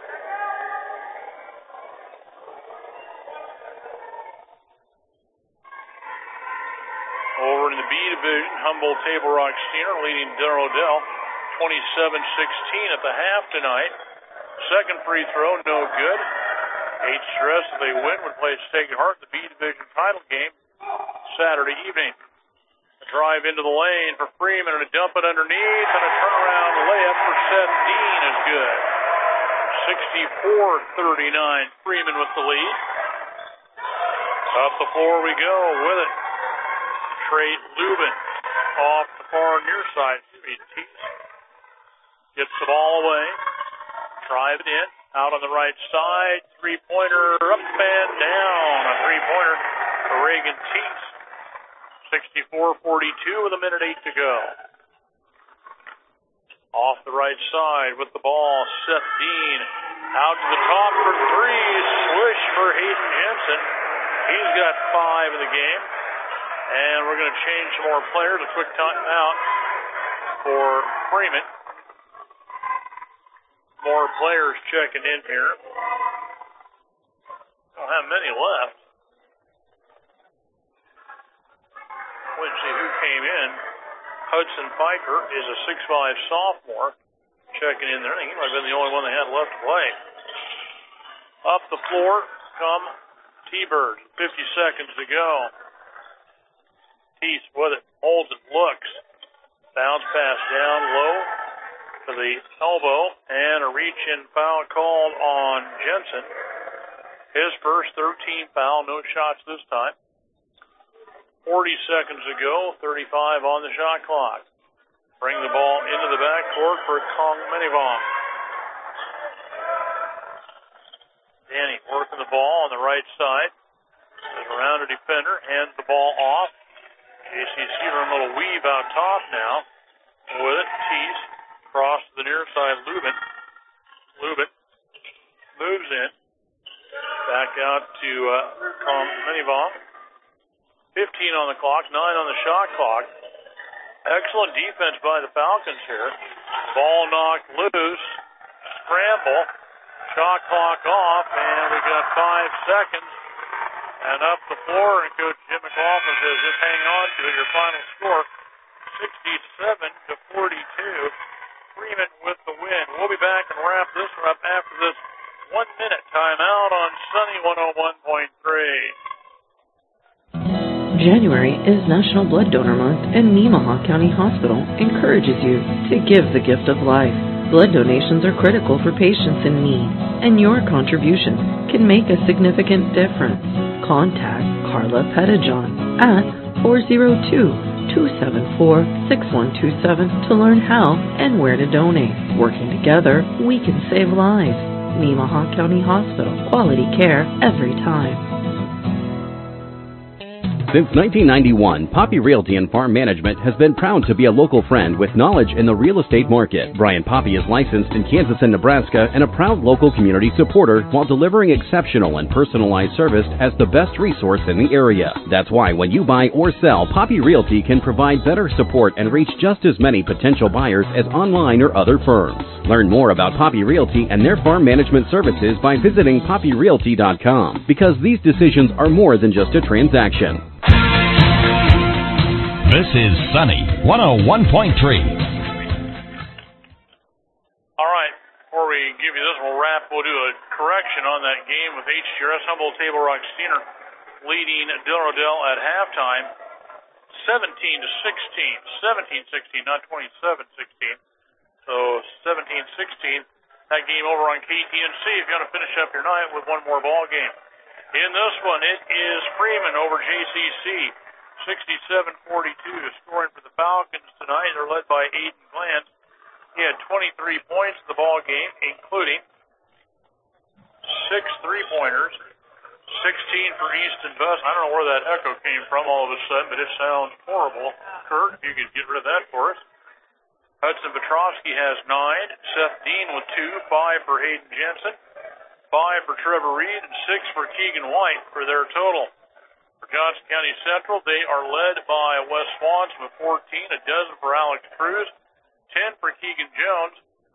Over in the B division, Humboldt Table Rock Steiner leading Del Rodale 27-16 at the half tonight. Second free throw, no good. HRS, if they win, would play Sacred Heart in the B division title game Saturday evening. A drive into the lane for Freeman and a dump it underneath, and a turnaround layup for Seth Dean is good. 64-39, Freeman with the lead. Up the floor we go with it. Trey Lubin off the far near side. Gets the ball away. Drive it in. Out on the right side. Three-pointer up and down. A three-pointer for Reagan Teese. 64-42 with a minute 8 to go. Off the right side with the ball. Seth Dean out to the top for three. Swish for Hayden Jensen. He's got 5 in the game. And we're going to change some more players. A quick timeout for Freeman. More players checking in here. Don't have many left. Let's see who came in. Hudson Piker is a 6'5" sophomore checking in there. I think he might have been the only one they had left to play. Up the floor come T-Birds. 50 seconds to go. Teese with it, holds it, looks. Bounce pass down low to the elbow, and a reach-in foul called on Jensen. His first 13 foul, no shots this time. 40 seconds to go, 35 on the shot clock. Bring the ball into the backcourt for Kong Minivong. Danny working the ball on the right side. Goes around a defender, hands the ball off. JCC run a little weave out top now. With it, Teese across to the near side, Lubin. Lubin moves in. Back out to Kong Minivong. 15 on the clock, 9 on the shot clock. Excellent defense by the Falcons here. Ball knocked loose. Scramble. Shot clock off, and we got 5 seconds. And up the floor, and Coach Jim McLaughlin says, just hang on to your final score. 67-42. Freeman with the win. We'll be back and wrap this one up after this 1-minute timeout on Sunny 101.3. January is National Blood Donor Month, and Nemaha County Hospital encourages you to give the gift of life. Blood donations are critical for patients in need, and your contribution can make a significant difference. Contact Carla Pettijohn at 402-274-6127 to learn how and where to donate. Working together, we can save lives. Nemaha County Hospital. Quality care every time. Since 1991, Poppy Realty and Farm Management has been proud to be a local friend with knowledge in the real estate market. Brian Poppy is licensed in Kansas and Nebraska and a proud local community supporter while delivering exceptional and personalized service as the best resource in the area. That's why when you buy or sell, Poppy Realty can provide better support and reach just as many potential buyers as online or other firms. Learn more about Poppy Realty and their farm management services by visiting poppyrealty.com, because these decisions are more than just a transaction. This is Sunny 101.3. All right, before we give you this, we'll do a correction on that game with HGRS. Humboldt Table Rock Steiner leading Del Rodale at halftime 17-16. 17-16, not 27-16. So 17-16. That game over on KTNC. If you want to finish up your night with one more ball game. In this one, it is Freeman over JCC. 67-42, scoring for the Falcons tonight. They're led by Aiden Glantz. He had 23 points in the ball game, including 6 3-pointers, 16 for Easton Buss. I don't know where that echo came from all of a sudden, but it sounds horrible. Kurt, if you could get rid of that for us. Hudson Petrosky has 9. Seth Dean with 2. 5 for Hayden Jensen. 5 for Trevor Reed, and 6 for Keegan White for their total. For Johnson County Central, they are led by Wes Swanson with 14, a dozen for Alex Cruz, 10 for Keegan Jones,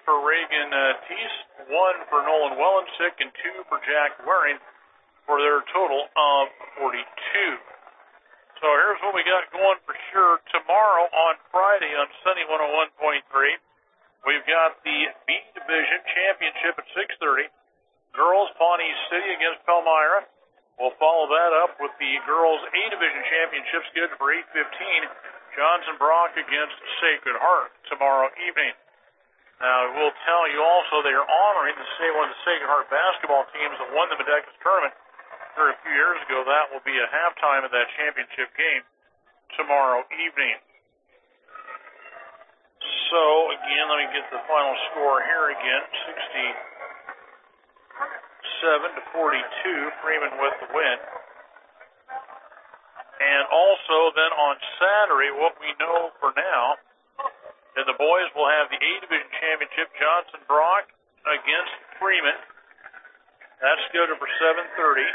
for Reagan Teese, 1 for Nolan Wellensick, and 2 for Jack Waring for their total of 42. So here's what we got going for sure. Tomorrow on Friday on Sunny 101.3, we've got the B Division Championship at 6:30. Girls Pawnee City against Palmyra. We'll follow that up with the girls A Division Championship scheduled for 8:15. Johnson Brock against Sacred Heart tomorrow evening. Now, we'll tell you also they are honoring one of the Sacred Heart basketball teams that won the Medecus tournament here a few years ago. That will be a halftime of that championship game tomorrow evening. So, again, let me get the final score here again. 67-42, Freeman with the win. And also then on Saturday, what we know for now, and the boys will have the A Division Championship, Johnson Brock against Freeman. That's scheduled for 7:30.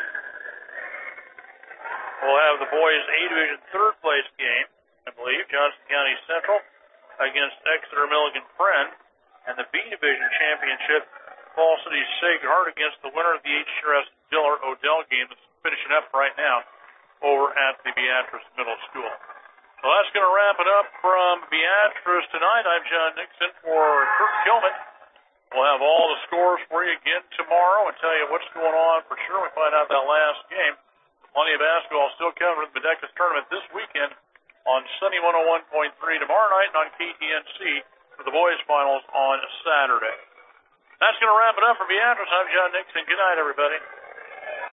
We'll have the boys A Division third place game, I believe, Johnson County Central against Exeter Milligan Friend. And the B Division Championship, Fall City Sacred Heart against the winner of the HRS Dillard Odell game that's finishing up right now over at the Beatrice Middle School. So that's going to wrap it up from Beatrice tonight. I'm John Nixon for Kurt Kilman. We'll have all the scores for you again tomorrow and tell you what's going on for sure. We find out that last game. Plenty of basketball still covering the Medecus tournament this weekend on Sunny 101.3 tomorrow night and on KTNC for the boys finals on Saturday. That's going to wrap it up for Beatrice. I'm John Nixon. Good night, everybody.